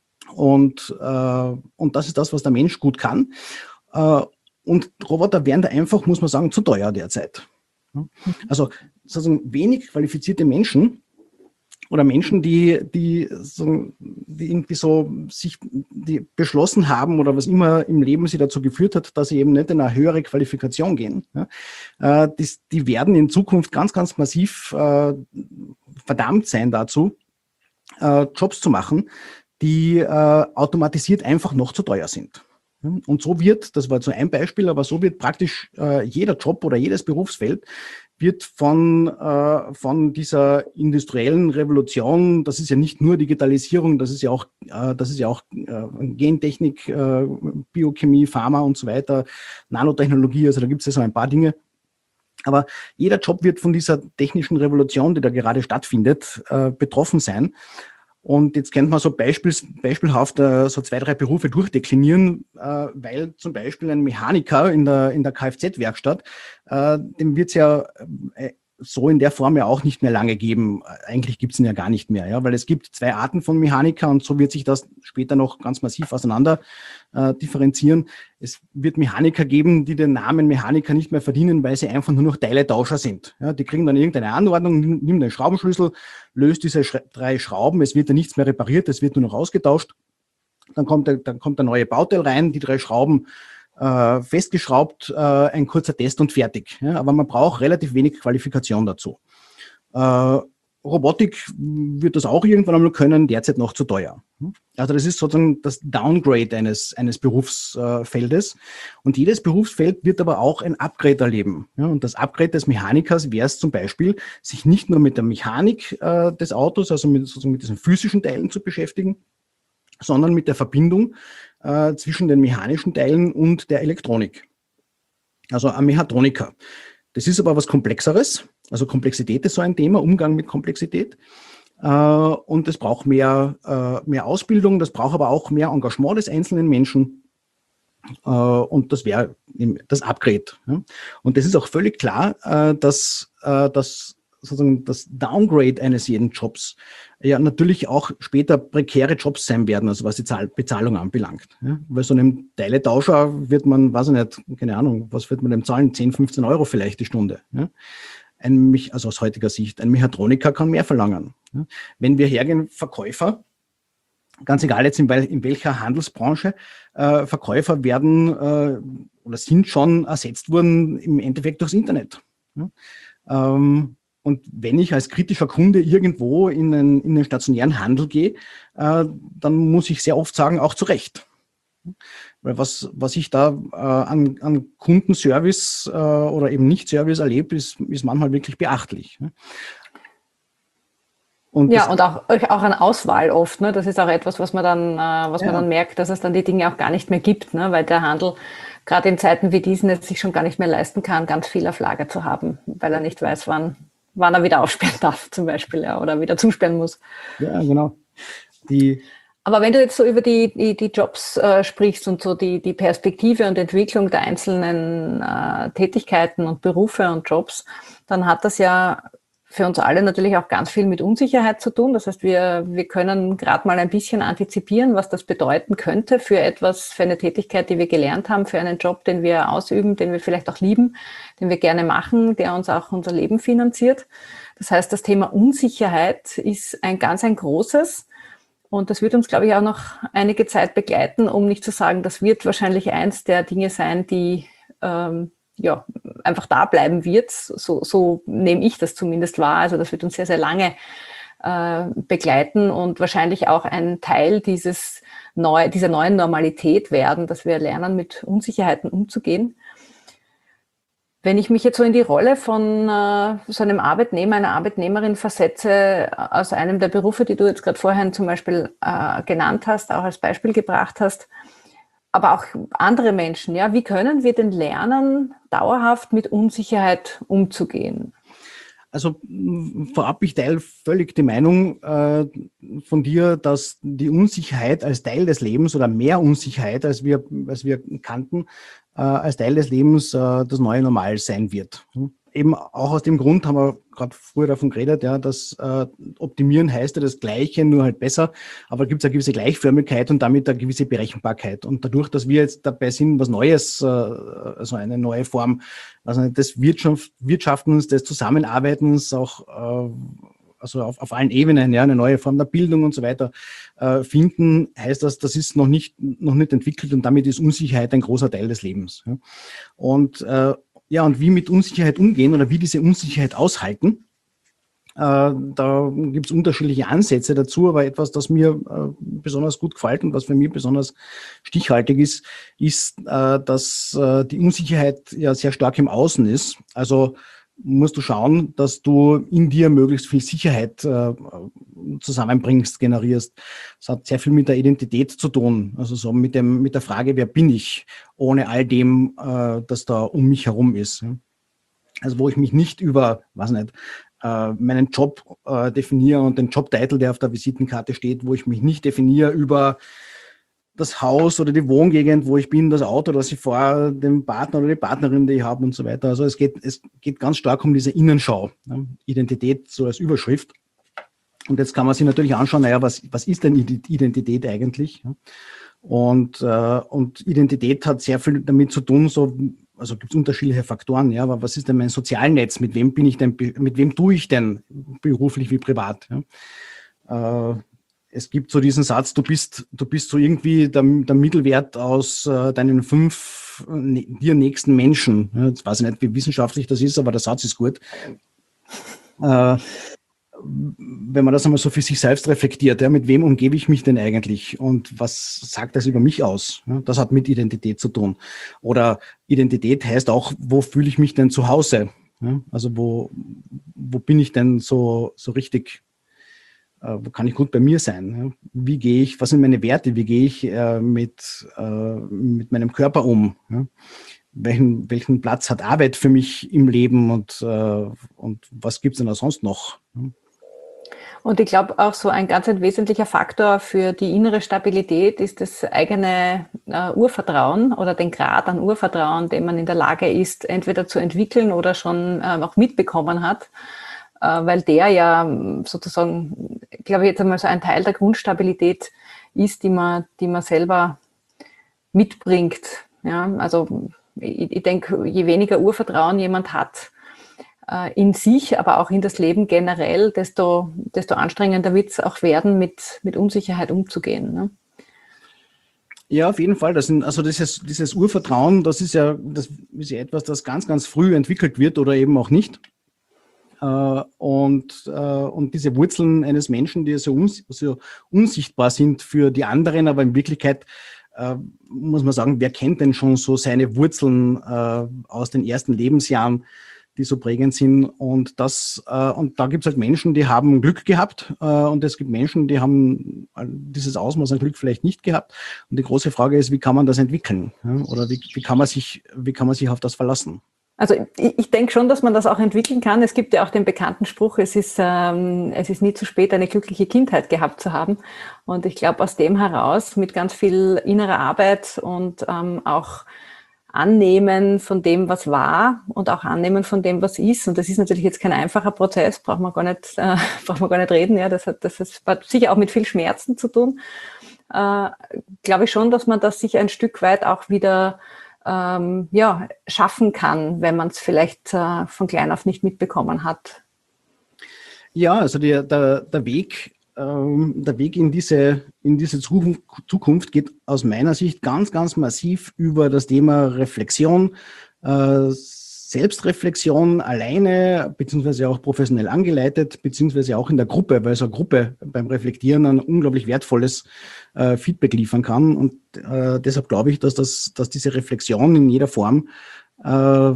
Und, äh, und das ist das, was der Mensch gut kann. Äh, und Roboter wären da einfach, muss man sagen, zu teuer derzeit. Ja? Also sozusagen wenig qualifizierte Menschen oder Menschen, die, die, so, die irgendwie so sich die beschlossen haben oder was immer im Leben sie dazu geführt hat, dass sie eben nicht in eine höhere Qualifikation gehen, ja, äh, die, die werden in Zukunft ganz, ganz massiv äh, verdammt sein dazu, äh, Jobs zu machen, die äh, automatisiert einfach noch zu teuer sind. Und so wird, das war jetzt so ein Beispiel, aber so wird praktisch äh, jeder Job oder jedes Berufsfeld wird von, äh, von dieser industriellen Revolution, das ist ja nicht nur Digitalisierung, das ist ja auch, äh, das ist ja auch äh, Gentechnik, äh, Biochemie, Pharma und so weiter, Nanotechnologie, also da gibt es ja so ein paar Dinge. Aber jeder Job wird von dieser technischen Revolution, die da gerade stattfindet, äh, betroffen sein. Und jetzt könnte man so beispiels, beispielhaft äh, so zwei, drei Berufe durchdeklinieren, äh, weil zum Beispiel ein Mechaniker in der, in der Kfz-Werkstatt, äh, dem wird es ja äh, so in der Form ja auch nicht mehr lange geben. Eigentlich gibt es ihn ja gar nicht mehr, ja, weil es gibt zwei Arten von Mechaniker und so wird sich das später noch ganz massiv auseinander äh, differenzieren. Es wird Mechaniker geben, die den Namen Mechaniker nicht mehr verdienen, weil sie einfach nur noch Teiletauscher sind. Ja, die kriegen dann irgendeine Anordnung, nimm den Schraubenschlüssel, löst diese Sch- drei Schrauben, es wird ja nichts mehr repariert, es wird nur noch ausgetauscht. Dann kommt der, dann kommt der neue Bauteil rein, die drei Schrauben äh, festgeschraubt, äh, ein kurzer Test und fertig. Ja, aber man braucht relativ wenig Qualifikation dazu. Äh, Robotik wird das auch irgendwann einmal können, derzeit noch zu teuer. Also das ist sozusagen das Downgrade eines, eines Berufsfeldes. Und jedes Berufsfeld wird aber auch ein Upgrade erleben. Ja, und das Upgrade des Mechanikers wäre es zum Beispiel, sich nicht nur mit der Mechanik äh, des Autos, also mit, sozusagen mit diesen physischen Teilen zu beschäftigen, sondern mit der Verbindung äh, zwischen den mechanischen Teilen und der Elektronik. Also ein Mechatroniker. Das ist aber was Komplexeres. Also Komplexität ist so ein Thema, Umgang mit Komplexität. Äh, und es braucht mehr, äh, mehr Ausbildung, das braucht aber auch mehr Engagement des einzelnen Menschen. Äh, und das wäre das Upgrade. Ja. Und das ist auch völlig klar, äh, dass, äh, dass sozusagen das Downgrade eines jeden Jobs ja natürlich auch später prekäre Jobs sein werden, also was die Zahl, Bezahlung anbelangt. Ja. Weil so einem Teiletauscher wird man, weiß ich nicht, keine Ahnung, was wird man dem zahlen? zehn, fünfzehn Euro vielleicht die Stunde. Ja. Ein, also aus heutiger Sicht, ein Mechatroniker kann mehr verlangen. Ja. Wenn wir hergehen, Verkäufer, ganz egal jetzt in, in welcher Handelsbranche, äh, Verkäufer werden äh, oder sind schon ersetzt worden im Endeffekt durchs Internet. Ja. Ähm, Und wenn ich als kritischer Kunde irgendwo in den, in den stationären Handel gehe, äh, dann muss ich sehr oft sagen, auch zu Recht. Weil was, was ich da äh, an, an Kundenservice äh, oder eben Nicht-Service erlebe, ist, ist manchmal wirklich beachtlich. Und ja, und auch, auch an Auswahl oft. Ne? Das ist auch etwas, was man dann, äh, was ja. man dann merkt, dass es dann die Dinge auch gar nicht mehr gibt, ne? Weil der Handel gerade in Zeiten wie diesen es sich schon gar nicht mehr leisten kann, ganz viel auf Lager zu haben, weil er nicht weiß, wann wann er wieder aufsperren darf zum Beispiel, ja, oder wieder zusperren muss. Ja, genau. Die, Aber wenn du jetzt so über die, die, die Jobs äh, sprichst und so die, die Perspektive und Entwicklung der einzelnen äh, Tätigkeiten und Berufe und Jobs, dann hat das ja für uns alle natürlich auch ganz viel mit Unsicherheit zu tun. Das heißt, wir, wir können gerade mal ein bisschen antizipieren, was das bedeuten könnte für etwas, für eine Tätigkeit, die wir gelernt haben, für einen Job, den wir ausüben, den wir vielleicht auch lieben, den wir gerne machen, der uns auch unser Leben finanziert. Das heißt, das Thema Unsicherheit ist ein ganz ein großes. Und das wird uns, glaube ich, auch noch einige Zeit begleiten, um nicht zu sagen, das wird wahrscheinlich eins der Dinge sein, die ähm, ja, einfach da bleiben wird. So, so nehme ich das zumindest wahr. Also das wird uns sehr, sehr lange äh, begleiten und wahrscheinlich auch ein Teil dieses neu, dieser neuen Normalität werden, dass wir lernen, mit Unsicherheiten umzugehen. Wenn ich mich jetzt so in die Rolle von äh, so einem Arbeitnehmer, einer Arbeitnehmerin versetze, aus einem der Berufe, die du jetzt gerade vorhin zum Beispiel äh, genannt hast, auch als Beispiel gebracht hast, aber auch andere Menschen, ja, wie können wir denn lernen, dauerhaft mit Unsicherheit umzugehen? Also vorab, ich teile völlig die Meinung äh, von dir, dass die Unsicherheit als Teil des Lebens oder mehr Unsicherheit, als wir, als wir kannten, äh, als Teil des Lebens äh, das neue Normal sein wird. Hm? Eben auch aus dem Grund haben wir gerade früher davon geredet, ja, dass äh, optimieren heißt ja das Gleiche, nur halt besser, aber gibt es eine gewisse Gleichförmigkeit und damit eine gewisse Berechenbarkeit. Und dadurch, dass wir jetzt dabei sind, was Neues, äh, also eine neue Form, also des Wirtschaft, Wirtschaftens, des Zusammenarbeitens, auch äh, also auf, auf allen Ebenen, ja, eine neue Form der Bildung und so weiter äh, finden, heißt das, das ist noch nicht, noch nicht entwickelt und damit ist Unsicherheit ein großer Teil des Lebens. Ja. Und äh, Ja, und wie mit Unsicherheit umgehen oder wie diese Unsicherheit aushalten, äh, da gibt es unterschiedliche Ansätze dazu, aber etwas, das mir äh, besonders gut gefällt und was für mich besonders stichhaltig ist, ist, äh, dass äh, die Unsicherheit ja sehr stark im Außen ist. Also musst du schauen, dass du in dir möglichst viel Sicherheit äh, zusammenbringst, generierst. Das hat sehr viel mit der Identität zu tun, also so mit dem mit der Frage, wer bin ich, ohne all dem, äh, das da um mich herum ist. Also wo ich mich nicht über, weiß nicht, äh, meinen Job äh, definiere und den Jobtitel, der auf der Visitenkarte steht, wo ich mich nicht definiere über das Haus oder die Wohngegend, wo ich bin, das Auto, das ich fahre, den Partner oder die Partnerin, die ich habe und so weiter. Also es geht, es geht ganz stark um diese Innenschau, ne? Identität so als Überschrift. Und jetzt kann man sich natürlich anschauen, naja, was, was ist denn Identität eigentlich? Und, äh, und Identität hat sehr viel damit zu tun, so, also gibt es unterschiedliche Faktoren, ja, aber was ist denn mein Sozialnetz? Mit wem bin ich denn, mit wem tue ich denn beruflich wie privat? Ja? Äh, Es gibt so diesen Satz, du bist, du bist so irgendwie der, der Mittelwert aus äh, deinen fünf ne, dir nächsten Menschen. Ja, jetzt weiß ich nicht, wie wissenschaftlich das ist, aber der Satz ist gut. Äh, wenn man das einmal so für sich selbst reflektiert, ja, mit wem umgebe ich mich denn eigentlich und was sagt das über mich aus? Ja, das hat mit Identität zu tun. Oder Identität heißt auch, wo fühle ich mich denn zu Hause? Ja, also wo, wo bin ich denn so, so richtig? Wo kann ich gut bei mir sein? Wie gehe ich, was sind meine Werte? Wie gehe ich äh, mit, äh, mit meinem Körper um? Ja? Welchen, welchen Platz hat Arbeit für mich im Leben und, äh, und was gibt es denn da sonst noch? Ja? Und ich glaube auch so ein ganz ein wesentlicher Faktor für die innere Stabilität ist das eigene äh, Urvertrauen oder den Grad an Urvertrauen, den man in der Lage ist, entweder zu entwickeln oder schon äh, auch mitbekommen hat. Weil der ja sozusagen, glaube ich, jetzt einmal so ein Teil der Grundstabilität ist, die man, die man selber mitbringt. Ja, also ich, ich denke, je weniger Urvertrauen jemand hat äh, in sich, aber auch in das Leben generell, desto, desto anstrengender wird es auch werden, mit, mit Unsicherheit umzugehen. Ne? Ja, auf jeden Fall. Das sind, also dieses, dieses Urvertrauen, das ist ja, das ist ja etwas, das ganz, ganz früh entwickelt wird oder eben auch nicht. Und, und diese Wurzeln eines Menschen, die so, uns, so unsichtbar sind für die anderen, aber in Wirklichkeit äh, muss man sagen, wer kennt denn schon so seine Wurzeln äh, aus den ersten Lebensjahren, die so prägend sind. Und, das, äh, und da gibt es halt Menschen, die haben Glück gehabt äh, und es gibt Menschen, die haben dieses Ausmaß an Glück vielleicht nicht gehabt. Und die große Frage ist, wie kann man das entwickeln? Ja? Oder wie, wie, kann man sich, wie kann man sich auf das verlassen? Also ich, ich denke schon, dass man das auch entwickeln kann. Es gibt ja auch den bekannten Spruch, es ist, ähm, es ist nie zu spät, eine glückliche Kindheit gehabt zu haben. Und ich glaube, aus dem heraus, mit ganz viel innerer Arbeit und ähm, auch Annehmen von dem, was war und auch Annehmen von dem, was ist. Und das ist natürlich jetzt kein einfacher Prozess, braucht man gar nicht, äh, braucht man gar nicht reden. Ja, das hat, das hat sicher auch mit viel Schmerzen zu tun. Äh, glaube ich schon, dass man das sich ein Stück weit auch wieder Ähm, ja, schaffen kann, wenn man es vielleicht äh, von klein auf nicht mitbekommen hat. Ja, also der, der, der Weg, ähm, der Weg in diese, in diese Zukunft, Zukunft geht aus meiner Sicht ganz, ganz massiv über das Thema Reflexion, äh, Selbstreflexion alleine, beziehungsweise auch professionell angeleitet, beziehungsweise auch in der Gruppe, weil so eine Gruppe beim Reflektieren ein unglaublich wertvolles äh, Feedback liefern kann. Und äh, deshalb glaube ich, dass, das, dass diese Reflexion in jeder Form äh,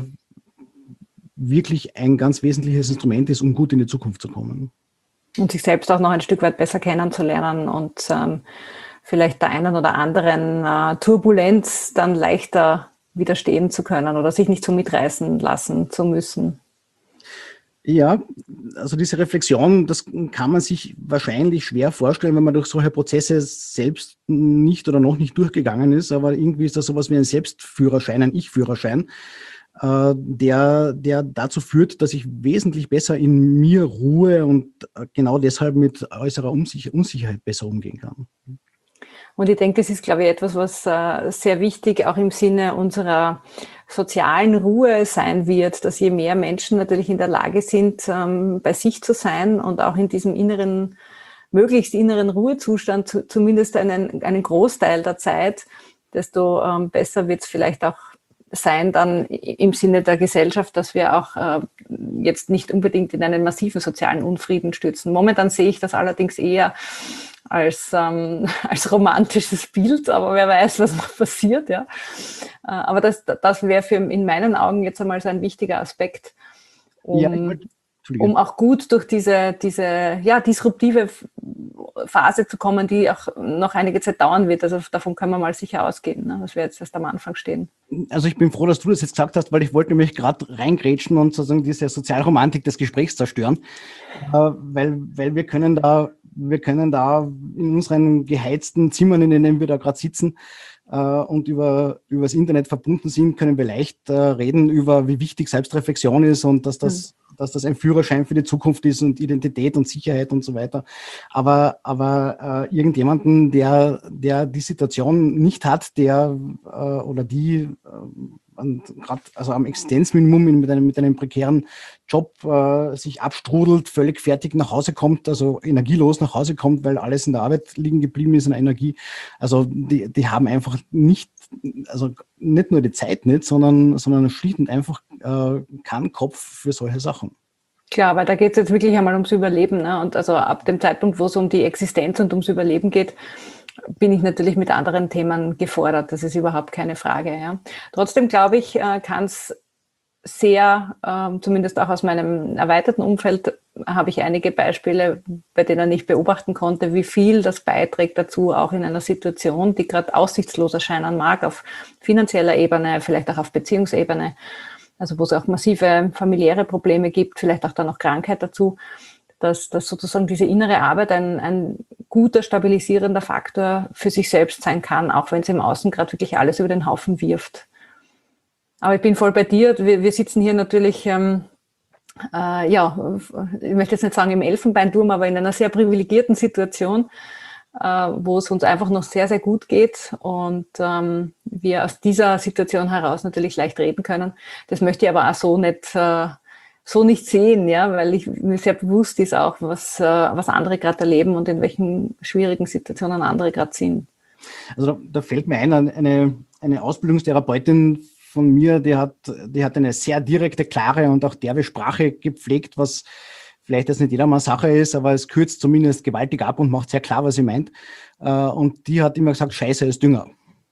wirklich ein ganz wesentliches Instrument ist, um gut in die Zukunft zu kommen. Und sich selbst auch noch ein Stück weit besser kennenzulernen und ähm, vielleicht der einen oder anderen äh, Turbulenz dann leichter widerstehen zu können oder sich nicht so mitreißen lassen zu müssen. Ja, also diese Reflexion, das kann man sich wahrscheinlich schwer vorstellen, wenn man durch solche Prozesse selbst nicht oder noch nicht durchgegangen ist, aber irgendwie ist das sowas wie ein Selbstführerschein, ein Ich-Führerschein, äh, der, der dazu führt, dass ich wesentlich besser in mir ruhe und genau deshalb mit äußerer Unsicher- Unsicherheit besser umgehen kann. Und ich denke, das ist, glaube ich, etwas, was äh, sehr wichtig auch im Sinne unserer sozialen Ruhe sein wird, dass je mehr Menschen natürlich in der Lage sind, ähm, bei sich zu sein und auch in diesem inneren, möglichst inneren Ruhezustand, zu, zumindest einen, einen Großteil der Zeit, desto ähm, besser wird es vielleicht auch sein dann im Sinne der Gesellschaft, dass wir auch äh, jetzt nicht unbedingt in einen massiven sozialen Unfrieden stürzen. Momentan sehe ich das allerdings eher als, ähm, als romantisches Bild, aber wer weiß, was noch passiert, ja. Äh, aber das, das wäre für in meinen Augen jetzt einmal so ein wichtiger Aspekt, um, Ja, ich wollte, um auch gut durch diese, diese ja, disruptive Phase zu kommen, die auch noch einige Zeit dauern wird. Also davon können wir mal sicher ausgehen, ne, dass wir jetzt erst am Anfang stehen. Also ich bin froh, dass du das jetzt gesagt hast, weil ich wollte nämlich gerade reingrätschen und sozusagen diese Sozialromantik des Gesprächs zerstören, äh, weil, weil wir können da, wir können da in unseren geheizten Zimmern, in denen wir da gerade sitzen äh, und über, über das Internet verbunden sind, können wir leicht äh, reden über, wie wichtig Selbstreflexion ist und dass das, mhm. dass das ein Führerschein für die Zukunft ist und Identität und Sicherheit und so weiter. Aber, aber äh, irgendjemanden, der, der die Situation nicht hat, der äh, oder die äh, gerade also am Existenzminimum mit einem, mit einem prekären Job äh, sich abstrudelt, völlig fertig nach Hause kommt, also energielos nach Hause kommt, weil alles in der Arbeit liegen geblieben ist an Energie. Also die, die haben einfach nicht, also nicht nur die Zeit nicht, sondern, sondern schlicht und einfach äh, keinen Kopf für solche Sachen. Klar, weil da geht es jetzt wirklich einmal ums Überleben, ne? Und also ab dem Zeitpunkt, wo es um die Existenz und ums Überleben geht, bin ich natürlich mit anderen Themen gefordert. Das ist überhaupt keine Frage. Ja. Trotzdem glaube ich, kann es sehr, ähm, zumindest auch aus meinem erweiterten Umfeld, habe ich einige Beispiele, bei denen ich beobachten konnte, wie viel das beiträgt dazu, auch in einer Situation, die gerade aussichtslos erscheinen mag, auf finanzieller Ebene, vielleicht auch auf Beziehungsebene, also wo es auch massive familiäre Probleme gibt, vielleicht auch dann noch Krankheit dazu, dass, dass sozusagen diese innere Arbeit ein, ein guter, stabilisierender Faktor für sich selbst sein kann, auch wenn es im Außen gerade wirklich alles über den Haufen wirft. Aber ich bin voll bei dir. Wir, wir sitzen hier natürlich, ähm, äh, ja, ich möchte jetzt nicht sagen im Elfenbeinturm, aber in einer sehr privilegierten Situation, äh, wo es uns einfach noch sehr, sehr gut geht und ähm, wir aus dieser Situation heraus natürlich leicht reden können. Das möchte ich aber auch so nicht, äh, so nicht sehen, ja, weil ich mir sehr bewusst ist auch, was, äh, was andere gerade erleben und in welchen schwierigen Situationen andere gerade sind. Also da, da fällt mir ein, eine, eine Ausbildungstherapeutin von mir, die hat, die hat eine sehr direkte, klare und auch derbe Sprache gepflegt, was vielleicht jetzt nicht jedermann Sache ist, aber es kürzt zumindest gewaltig ab und macht sehr klar, was sie meint. Und die hat immer gesagt, Scheiße ist Dünger.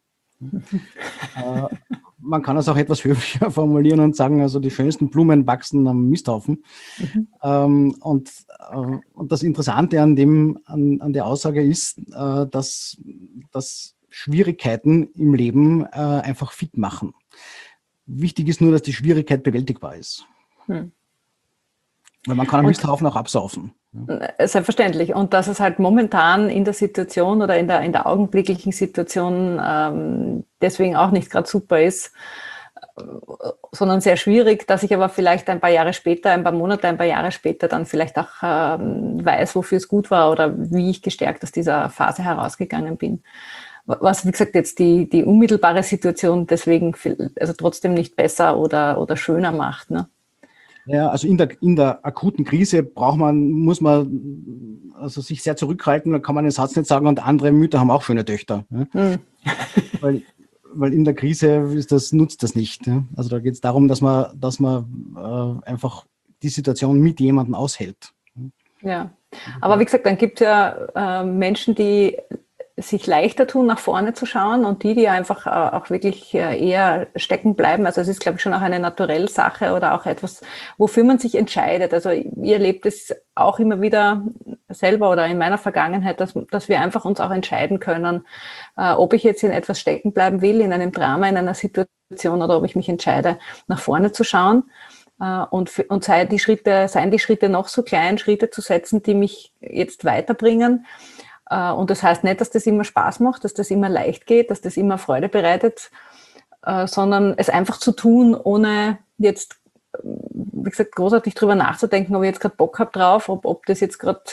Man kann es auch etwas höflicher formulieren und sagen, also die schönsten Blumen wachsen am Misthaufen. Mhm. Und, und das Interessante an, dem, an, an der Aussage ist, dass, dass Schwierigkeiten im Leben einfach fit machen. Wichtig ist nur, dass die Schwierigkeit bewältigbar ist. Hm. Weil man kann am Misthaufen auch absaufen. Ja. Selbstverständlich. Und dass es halt momentan in der Situation oder in der, in der augenblicklichen Situation ähm, deswegen auch nicht gerade super ist, sondern sehr schwierig, dass ich aber vielleicht ein paar Jahre später, ein paar Monate, ein paar Jahre später dann vielleicht auch ähm, weiß, wofür es gut war oder wie ich gestärkt aus dieser Phase herausgegangen bin. Was, wie gesagt, jetzt die, die unmittelbare Situation deswegen viel, also trotzdem nicht besser oder, oder schöner macht, ne? Ja, also in der, in der akuten Krise braucht man, muss man also sich sehr zurückhalten, da kann man den Satz nicht sagen, und andere Mütter haben auch schöne Töchter. Ja? Hm. weil, weil in der Krise ist das, nutzt das nicht. Ja? Also da geht es darum, dass man, dass man äh, einfach die Situation mit jemandem aushält. Ja, aber wie gesagt, dann gibt es ja äh, Menschen, die sich leichter tun, nach vorne zu schauen, und die, die einfach äh, auch wirklich äh, eher stecken bleiben. Also es ist, glaube ich, schon auch eine Naturell-Sache oder auch etwas, wofür man sich entscheidet. Also ihr erlebt es auch immer wieder selber oder in meiner Vergangenheit, dass, dass wir einfach uns auch entscheiden können, äh, ob ich jetzt in etwas stecken bleiben will, in einem Drama, in einer Situation, oder ob ich mich entscheide, nach vorne zu schauen. Uh, und, für, und sei die Schritte, seien die Schritte noch so klein, Schritte zu setzen, die mich jetzt weiterbringen. Uh, und das heißt nicht, dass das immer Spaß macht, dass das immer leicht geht, dass das immer Freude bereitet, uh, sondern es einfach zu tun, ohne jetzt, wie gesagt, großartig drüber nachzudenken, ob ich jetzt gerade Bock habe drauf, ob, ob das jetzt gerade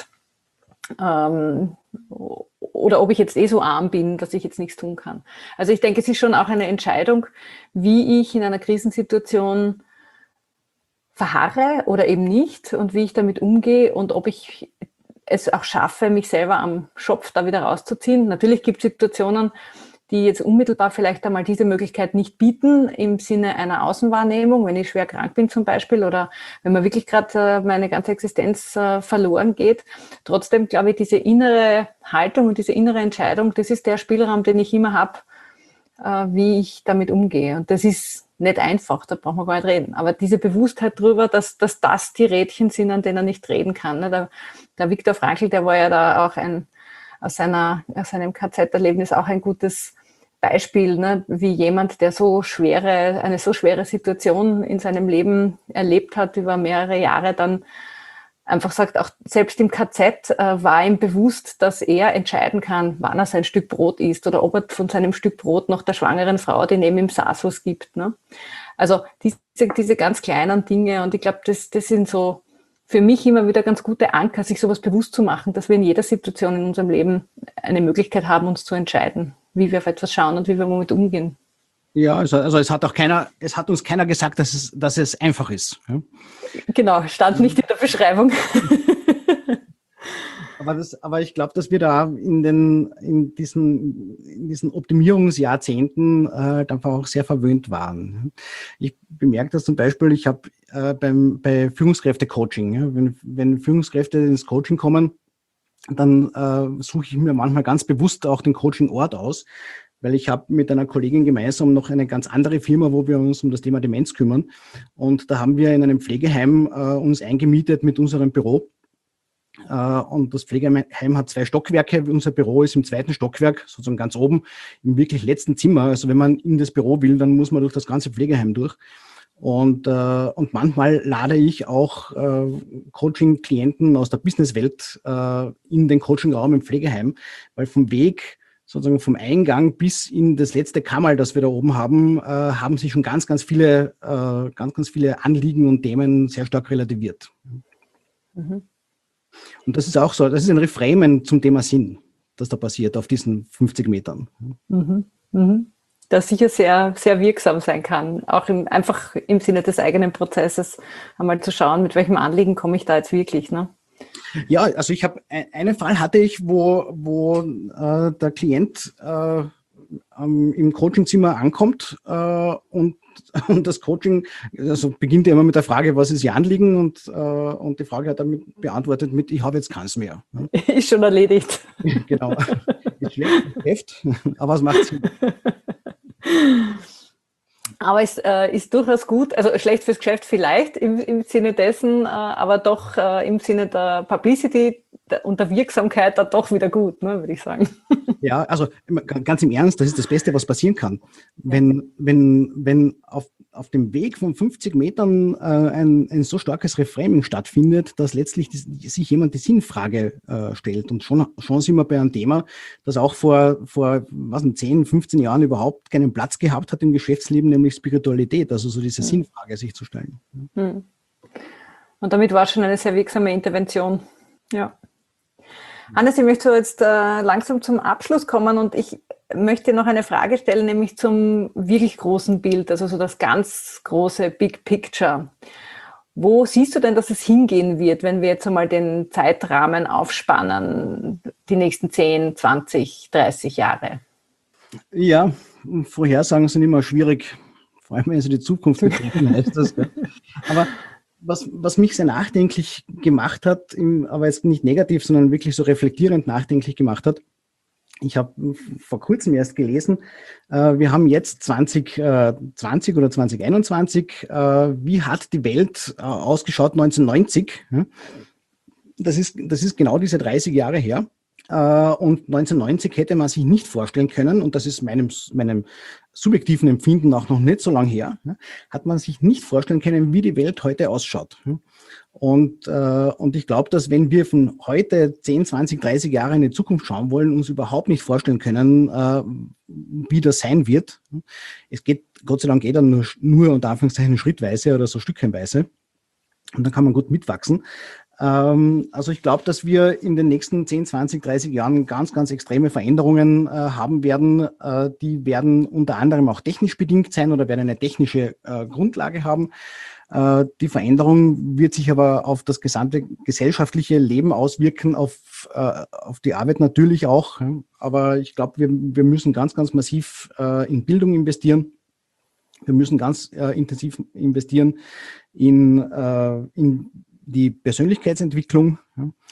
ähm, oder ob ich jetzt eh so arm bin, dass ich jetzt nichts tun kann. Also ich denke, es ist schon auch eine Entscheidung, wie ich in einer Krisensituation verharre oder eben nicht und wie ich damit umgehe und ob ich es auch schaffe, mich selber am Schopf da wieder rauszuziehen. Natürlich gibt es Situationen, die jetzt unmittelbar vielleicht einmal diese Möglichkeit nicht bieten im Sinne einer Außenwahrnehmung, wenn ich schwer krank bin zum Beispiel oder wenn mir wirklich gerade äh, meine ganze Existenz äh, verloren geht. Trotzdem glaube ich, diese innere Haltung und diese innere Entscheidung, das ist der Spielraum, den ich immer habe, äh, wie ich damit umgehe. Und das ist nicht einfach, da brauchen wir gar nicht reden. Aber diese Bewusstheit darüber, dass, dass das die Rädchen sind, an denen er nicht reden kann. Ne? Der, der Viktor Frankl, der war ja da auch ein, aus, seiner, aus seinem K Z-Erlebnis auch ein gutes Beispiel, ne? Wie jemand, der so schwere, eine so schwere Situation in seinem Leben erlebt hat, über mehrere Jahre, dann einfach sagt, auch selbst im K Z äh, war ihm bewusst, dass er entscheiden kann, wann er sein Stück Brot isst oder ob er von seinem Stück Brot noch der schwangeren Frau, die neben ihm saß, was gibt. Ne? Also diese, diese ganz kleinen Dinge, und ich glaube, das, das sind so für mich immer wieder ganz gute Anker, sich sowas bewusst zu machen, dass wir in jeder Situation in unserem Leben eine Möglichkeit haben, uns zu entscheiden, wie wir auf etwas schauen und wie wir damit umgehen. Ja, also, also es hat auch keiner, es hat uns keiner gesagt, dass es, dass es einfach ist. Ja? Genau, stand nicht in der Beschreibung. Aber, das, aber ich glaube, dass wir da in, den, in, diesen, in diesen Optimierungsjahrzehnten äh, einfach auch sehr verwöhnt waren. Ich bemerke das zum Beispiel, ich habe äh, beim bei Führungskräfte-Coaching, ja, wenn, wenn Führungskräfte ins Coaching kommen, dann äh, suche ich mir manchmal ganz bewusst auch den Coaching-Ort aus, weil ich habe mit einer Kollegin gemeinsam noch eine ganz andere Firma, wo wir uns um das Thema Demenz kümmern. Und da haben wir in einem Pflegeheim äh, uns eingemietet mit unserem Büro. Äh, und das Pflegeheim hat zwei Stockwerke. Unser Büro ist im zweiten Stockwerk, sozusagen ganz oben, im wirklich letzten Zimmer. Also wenn man in das Büro will, dann muss man durch das ganze Pflegeheim durch. Und, äh, und manchmal lade ich auch äh, Coaching-Klienten aus der Businesswelt äh, in den Coaching-Raum im Pflegeheim, weil vom Weg sozusagen vom Eingang bis in das letzte Kammerl, das wir da oben haben, äh, haben sich schon ganz, ganz viele, äh, ganz, ganz viele Anliegen und Themen sehr stark relativiert. Mhm. Und das ist auch so, das ist ein Reframen zum Thema Sinn, das da passiert auf diesen fünfzig Metern. Mhm. Mhm. Das sicher sehr, sehr wirksam sein kann, auch im, einfach im Sinne des eigenen Prozesses einmal zu schauen, mit welchem Anliegen komme ich da jetzt wirklich, ne? Ja, also ich habe einen Fall hatte ich, wo, wo äh, der Klient äh, ähm, im Coachingzimmer ankommt äh, und, und das Coaching, also beginnt ja immer mit der Frage, was ist Ihr Anliegen? Und, äh, und die Frage hat er mit beantwortet mit, ich habe jetzt keins mehr. Ist schon erledigt. Genau. Ist schlecht im Geschäft, aber es macht Sinn. Aber es äh, ist durchaus gut, also schlecht fürs Geschäft vielleicht im, im Sinne dessen, äh, aber doch äh, im Sinne der Publicity und der Wirksamkeit dann doch wieder gut, ne, würde ich sagen. Ja, also ganz im Ernst, das ist das Beste, was passieren kann. Wenn, wenn, wenn auf, auf dem Weg von fünfzig Metern äh, ein, ein so starkes Reframing stattfindet, dass letztlich die, sich jemand die Sinnfrage äh, stellt. Und schon, schon sind wir bei einem Thema, das auch vor, vor was denn, zehn, fünfzehn Jahren überhaupt keinen Platz gehabt hat im Geschäftsleben, nämlich Spiritualität, also so diese mhm. Sinnfrage sich zu stellen. Mhm. Und damit war schon eine sehr wirksame Intervention. Ja. Hannes, ich möchte so jetzt äh, langsam zum Abschluss kommen und ich möchte noch eine Frage stellen, nämlich zum wirklich großen Bild, also so das ganz große Big Picture. Wo siehst du denn, dass es hingehen wird, wenn wir jetzt einmal den Zeitrahmen aufspannen, die nächsten zehn, zwanzig, dreißig Jahre? Ja, Vorhersagen sind immer schwierig, vor allem wenn sie die Zukunft betreffen, heißt das. Ja. Aber Was, was mich sehr nachdenklich gemacht hat, im, aber jetzt nicht negativ, sondern wirklich so reflektierend nachdenklich gemacht hat. Ich habe vor kurzem erst gelesen, äh, wir haben jetzt zwanzig zwanzig oder zwanzig einundzwanzig. Äh, wie hat die Welt äh, ausgeschaut neunzehnhundertneunzig? Ja? Das ist, das ist genau diese dreißig Jahre her. Und neunzehnhundertneunzig hätte man sich nicht vorstellen können, und das ist meinem, meinem subjektiven Empfinden auch noch nicht so lange her, hat man sich nicht vorstellen können, wie die Welt heute ausschaut. Und, und ich glaube, dass wenn wir von heute zehn, zwanzig, dreißig Jahre in die Zukunft schauen wollen, uns überhaupt nicht vorstellen können, wie das sein wird. Es geht, Gott sei Dank, eh dann nur, nur unter Anführungszeichen schrittweise oder so stückchenweise. Und dann kann man gut mitwachsen. Also ich glaube, dass wir in den nächsten zehn, zwanzig, dreißig Jahren ganz, ganz extreme Veränderungen äh, haben werden. Äh, die werden unter anderem auch technisch bedingt sein oder werden eine technische äh, Grundlage haben. Äh, die Veränderung wird sich aber auf das gesamte gesellschaftliche Leben auswirken, auf, äh, auf die Arbeit natürlich auch. Ja. Aber ich glaube, wir, wir müssen ganz, ganz massiv äh, in Bildung investieren. Wir müssen ganz äh, intensiv investieren in, äh, in die Persönlichkeitsentwicklung.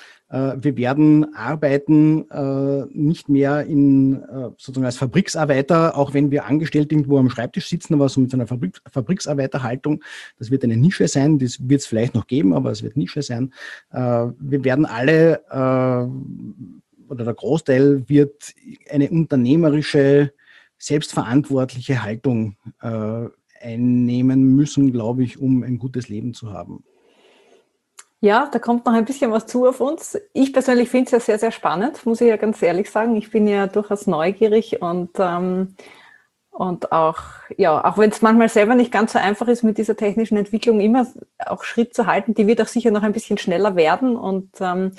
Wir werden arbeiten nicht mehr in, sozusagen als Fabriksarbeiter, auch wenn wir angestellt irgendwo am Schreibtisch sitzen, aber so mit so einer Fabrik, Fabriksarbeiterhaltung. Das wird eine Nische sein, das wird es vielleicht noch geben, aber es wird Nische sein. Wir werden alle, oder der Großteil wird eine unternehmerische, selbstverantwortliche Haltung einnehmen müssen, glaube ich, um ein gutes Leben zu haben. Ja, da kommt noch ein bisschen was zu auf uns. Ich persönlich finde es ja sehr, sehr spannend, muss ich ja ganz ehrlich sagen. Ich bin ja durchaus neugierig und, ähm, und auch, ja, auch wenn es manchmal selber nicht ganz so einfach ist, mit dieser technischen Entwicklung immer auch Schritt zu halten, die wird auch sicher noch ein bisschen schneller werden und ähm,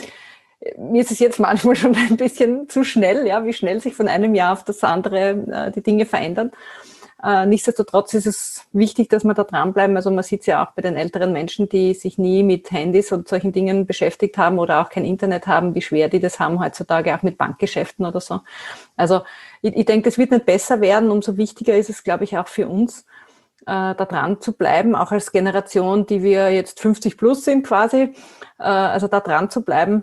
mir ist es jetzt manchmal schon ein bisschen zu schnell, ja, wie schnell sich von einem Jahr auf das andere äh, die Dinge verändern. Äh, nichtsdestotrotz ist es wichtig, dass wir da dranbleiben. Also man sieht es ja auch bei den älteren Menschen, die sich nie mit Handys und solchen Dingen beschäftigt haben oder auch kein Internet haben, wie schwer die das haben heutzutage, auch mit Bankgeschäften oder so. Also ich, ich denke, es wird nicht besser werden. Umso wichtiger ist es, glaube ich, auch für uns, äh, da dran zu bleiben, auch als Generation, die wir jetzt fünfzig plus sind quasi, äh, also da dran zu bleiben,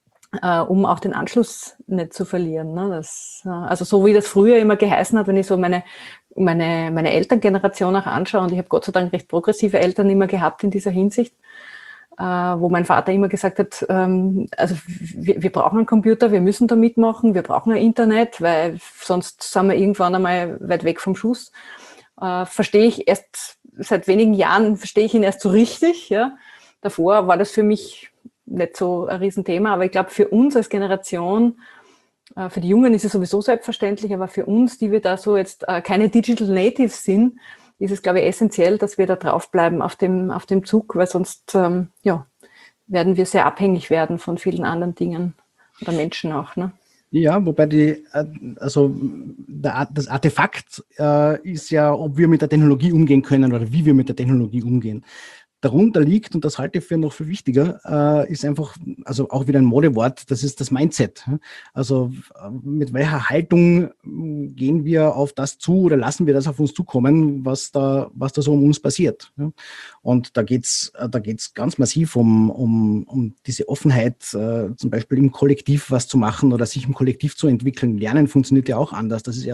äh, um auch den Anschluss nicht zu verlieren. Ne? Das, äh, also so wie das früher immer geheißen hat, wenn ich so meine meine, meine Elterngeneration auch anschaue, und ich habe Gott sei Dank recht progressive Eltern immer gehabt in dieser Hinsicht, äh, wo mein Vater immer gesagt hat, ähm, also wir, wir brauchen einen Computer, wir müssen da mitmachen, wir brauchen ein Internet, weil sonst sind wir irgendwann einmal weit weg vom Schuss. Äh, verstehe ich erst, seit wenigen Jahren verstehe ich ihn erst so richtig. Ja. Davor war das für mich nicht so ein Riesenthema, aber ich glaube, für uns als Generation, für die Jungen ist es sowieso selbstverständlich, aber für uns, die wir da so jetzt äh, keine Digital Natives sind, ist es, glaube ich, essentiell, dass wir da draufbleiben auf dem, auf dem Zug, weil sonst ähm, ja, werden wir sehr abhängig werden von vielen anderen Dingen oder Menschen auch. Ne? Ja, wobei die, also der, das Artefakt äh, ist ja, ob wir mit der Technologie umgehen können oder wie wir mit der Technologie umgehen. Darunter liegt, und das halte ich für noch viel wichtiger, äh, ist einfach, also auch wieder ein Modewort, das ist das Mindset. Also mit welcher Haltung gehen wir auf das zu oder lassen wir das auf uns zukommen, was da, was da so um uns passiert. Und da geht's, da geht's ganz massiv um, um, um diese Offenheit, äh, zum Beispiel im Kollektiv was zu machen oder sich im Kollektiv zu entwickeln. Lernen funktioniert ja auch anders. Das ist ja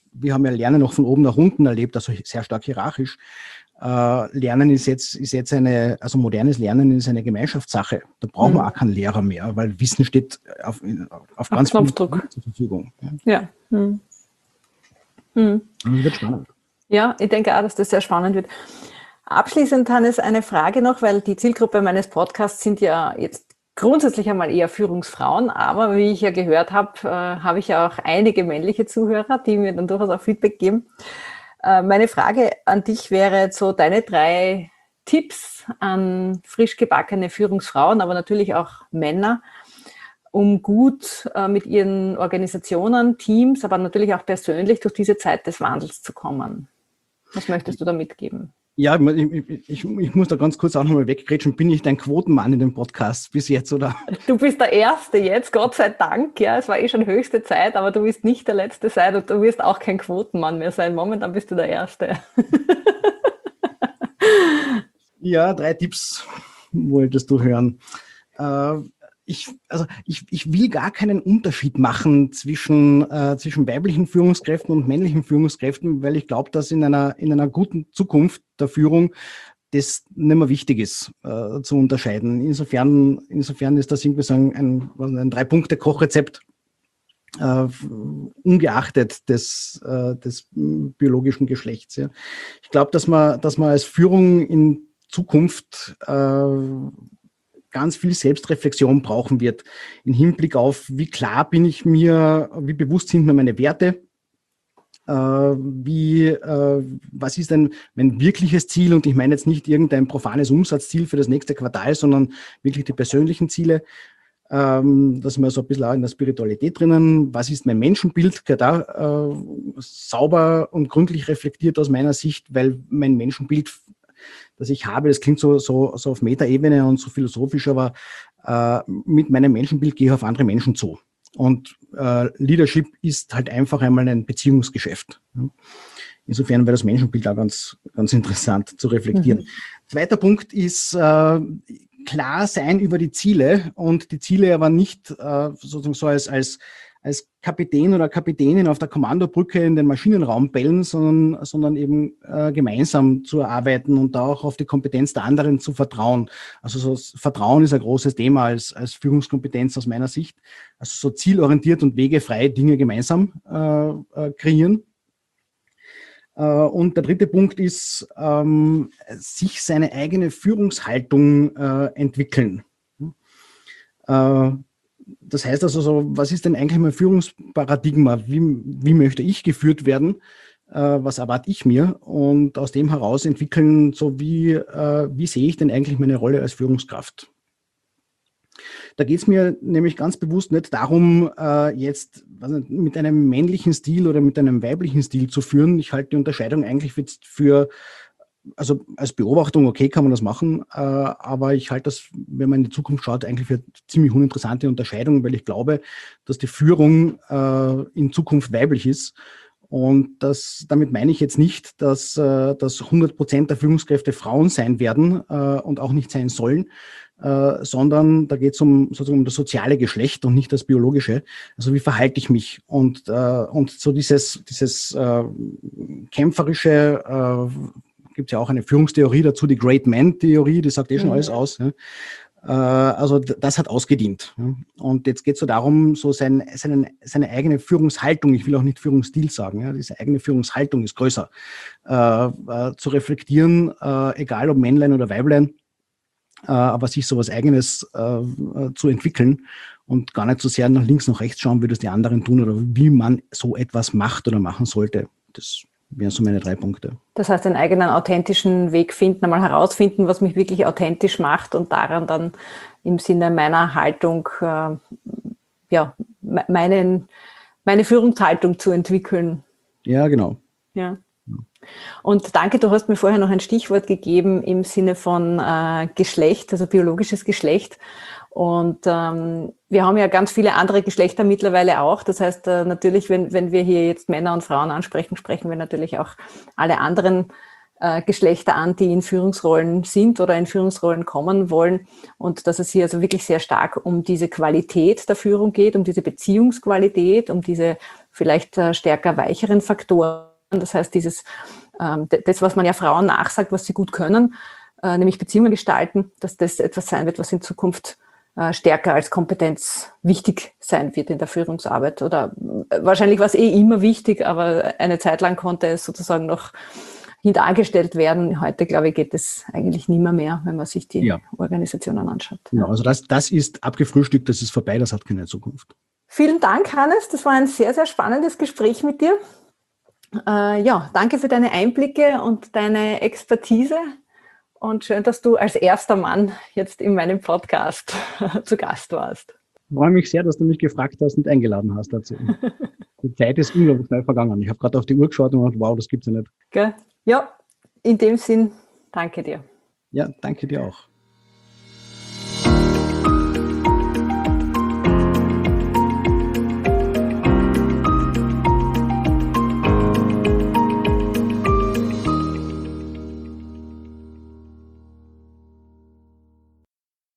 wir haben ja Lernen noch von oben nach unten erlebt, also sehr stark hierarchisch. Äh, Lernen ist jetzt, ist jetzt eine, also modernes Lernen ist eine Gemeinschaftssache. Da brauchen mhm. wir auch keinen Lehrer mehr, weil Wissen steht auf, auf ganz vielen zur Verfügung. Ja. ja. Mhm. Mhm. Das wird spannend. Ja, ich denke auch, dass das sehr spannend wird. Abschließend, Hannes, eine Frage noch, weil die Zielgruppe meines Podcasts sind ja jetzt grundsätzlich einmal eher Führungsfrauen, aber wie ich ja gehört habe, äh, habe ich ja auch einige männliche Zuhörer, die mir dann durchaus auch Feedback geben. Äh, meine Frage an dich wäre jetzt so deine drei Tipps an frisch gebackene Führungsfrauen, aber natürlich auch Männer, um gut äh, mit ihren Organisationen, Teams, aber natürlich auch persönlich durch diese Zeit des Wandels zu kommen. Was möchtest du da mitgeben? Ja, ich, ich, ich muss da ganz kurz auch nochmal weggrätschen. Bin ich dein Quotenmann in dem Podcast bis jetzt, oder? Du bist der Erste jetzt, Gott sei Dank. Ja, es war eh schon höchste Zeit, aber du wirst nicht der Letzte sein und du wirst auch kein Quotenmann mehr sein. Momentan bist du der Erste. Ja, drei Tipps wolltest du hören. Äh, Ich, also ich, ich will gar keinen Unterschied machen zwischen, äh, zwischen weiblichen Führungskräften und männlichen Führungskräften, weil ich glaube, dass in einer, in einer guten Zukunft der Führung das nicht mehr wichtig ist, äh, zu unterscheiden. Insofern, insofern ist das irgendwie so ein, ein, ein Drei-Punkte-Kochrezept, äh, ungeachtet des, äh, des biologischen Geschlechts. Ja. Ich glaube, dass man, dass man als Führung in Zukunft äh, ganz viel Selbstreflexion brauchen wird im Hinblick auf, wie klar bin ich mir, wie bewusst sind mir meine Werte, äh, wie, äh, was ist denn mein wirkliches Ziel, und ich meine jetzt nicht irgendein profanes Umsatzziel für das nächste Quartal, sondern wirklich die persönlichen Ziele. Ähm, da sind wir so ein bisschen auch in der Spiritualität drinnen. Was ist mein Menschenbild? Da äh, sauber und gründlich reflektiert aus meiner Sicht, weil mein Menschenbild, das ich habe, das klingt so, so, so auf Metaebene und so philosophisch, aber äh, mit meinem Menschenbild gehe ich auf andere Menschen zu. Und äh, Leadership ist halt einfach einmal ein Beziehungsgeschäft. Insofern wäre das Menschenbild auch ganz, ganz interessant zu reflektieren. Mhm. Zweiter Punkt ist äh, klar sein über die Ziele, und die Ziele aber nicht äh, sozusagen so als, als als Kapitän oder Kapitänin auf der Kommandobrücke in den Maschinenraum bellen, sondern, sondern eben äh, gemeinsam zu arbeiten und da auch auf die Kompetenz der anderen zu vertrauen. Also so Vertrauen ist ein großes Thema als, als Führungskompetenz aus meiner Sicht. Also so zielorientiert und wegefrei Dinge gemeinsam äh, äh, kreieren. Äh, und der dritte Punkt ist, ähm, sich seine eigene Führungshaltung äh, entwickeln. Äh, Das heißt also, so, was ist denn eigentlich mein Führungsparadigma? Wie, wie möchte ich geführt werden? Äh, was erwarte ich mir? Und aus dem heraus entwickeln, so wie, äh, wie sehe ich denn eigentlich meine Rolle als Führungskraft? Da geht es mir nämlich ganz bewusst nicht darum, äh, jetzt nicht, mit einem männlichen Stil oder mit einem weiblichen Stil zu führen. Ich halte die Unterscheidung eigentlich für, für also als Beobachtung, okay, kann man das machen, äh, aber ich halte das, wenn man in die Zukunft schaut, eigentlich für ziemlich uninteressante Unterscheidung, weil ich glaube, dass die Führung äh, in Zukunft weiblich ist. Und das, damit meine ich jetzt nicht, dass, äh, dass hundert Prozent der Führungskräfte Frauen sein werden äh, und auch nicht sein sollen, äh, sondern da geht es um, sozusagen um das soziale Geschlecht und nicht das biologische. Also wie verhalte ich mich? Und, äh, und so dieses, dieses äh, kämpferische, äh, gibt es ja auch eine Führungstheorie dazu, die Great Man-Theorie, die sagt eh schon mhm. alles aus. Ja. Äh, also das hat ausgedient. Ja. Und jetzt geht es so darum, so sein, seinen, seine eigene Führungshaltung, ich will auch nicht Führungsstil sagen, ja, diese eigene Führungshaltung ist größer, äh, äh, zu reflektieren, äh, egal ob Männlein oder Weiblein, äh, aber sich so was Eigenes äh, zu entwickeln und gar nicht so sehr nach links, nach rechts schauen, wie das die anderen tun oder wie man so etwas macht oder machen sollte. Das wären so meine drei Punkte. Das heißt, einen eigenen authentischen Weg finden, einmal herausfinden, was mich wirklich authentisch macht und daran dann im Sinne meiner Haltung, äh, ja, meinen, meine Führungshaltung zu entwickeln. Ja, genau. Ja. Und danke, du hast mir vorher noch ein Stichwort gegeben im Sinne von äh, Geschlecht, also biologisches Geschlecht. Und ähm, wir haben ja ganz viele andere Geschlechter mittlerweile auch. Das heißt, äh, natürlich, wenn, wenn wir hier jetzt Männer und Frauen ansprechen, sprechen wir natürlich auch alle anderen äh, Geschlechter an, die in Führungsrollen sind oder in Führungsrollen kommen wollen und dass es hier also wirklich sehr stark um diese Qualität der Führung geht, um diese Beziehungsqualität, um diese vielleicht äh, stärker weicheren Faktoren. Das heißt, dieses, ähm, das, was man ja Frauen nachsagt, was sie gut können, äh, nämlich Beziehungen gestalten, dass das etwas sein wird, was in Zukunft äh, stärker als Kompetenz wichtig sein wird in der Führungsarbeit. Oder äh, wahrscheinlich war es eh immer wichtig, aber eine Zeit lang konnte es sozusagen noch hintangestellt werden. Heute, glaube ich, geht es eigentlich nicht mehr, mehr, wenn man sich die ja. Organisationen anschaut. Ja, also das, das ist abgefrühstückt, das ist vorbei, das hat keine Zukunft. Vielen Dank, Hannes. Das war ein sehr, sehr spannendes Gespräch mit dir. Äh, ja, danke für deine Einblicke und deine Expertise. Und schön, dass du als erster Mann jetzt in meinem Podcast zu Gast warst. Ich freue mich sehr, dass du mich gefragt hast und eingeladen hast dazu. Die Zeit ist unglaublich schnell vergangen. Ich habe gerade auf die Uhr geschaut und gedacht, wow, das gibt's ja nicht. Okay. Ja, in dem Sinn, danke dir. Ja, danke dir auch.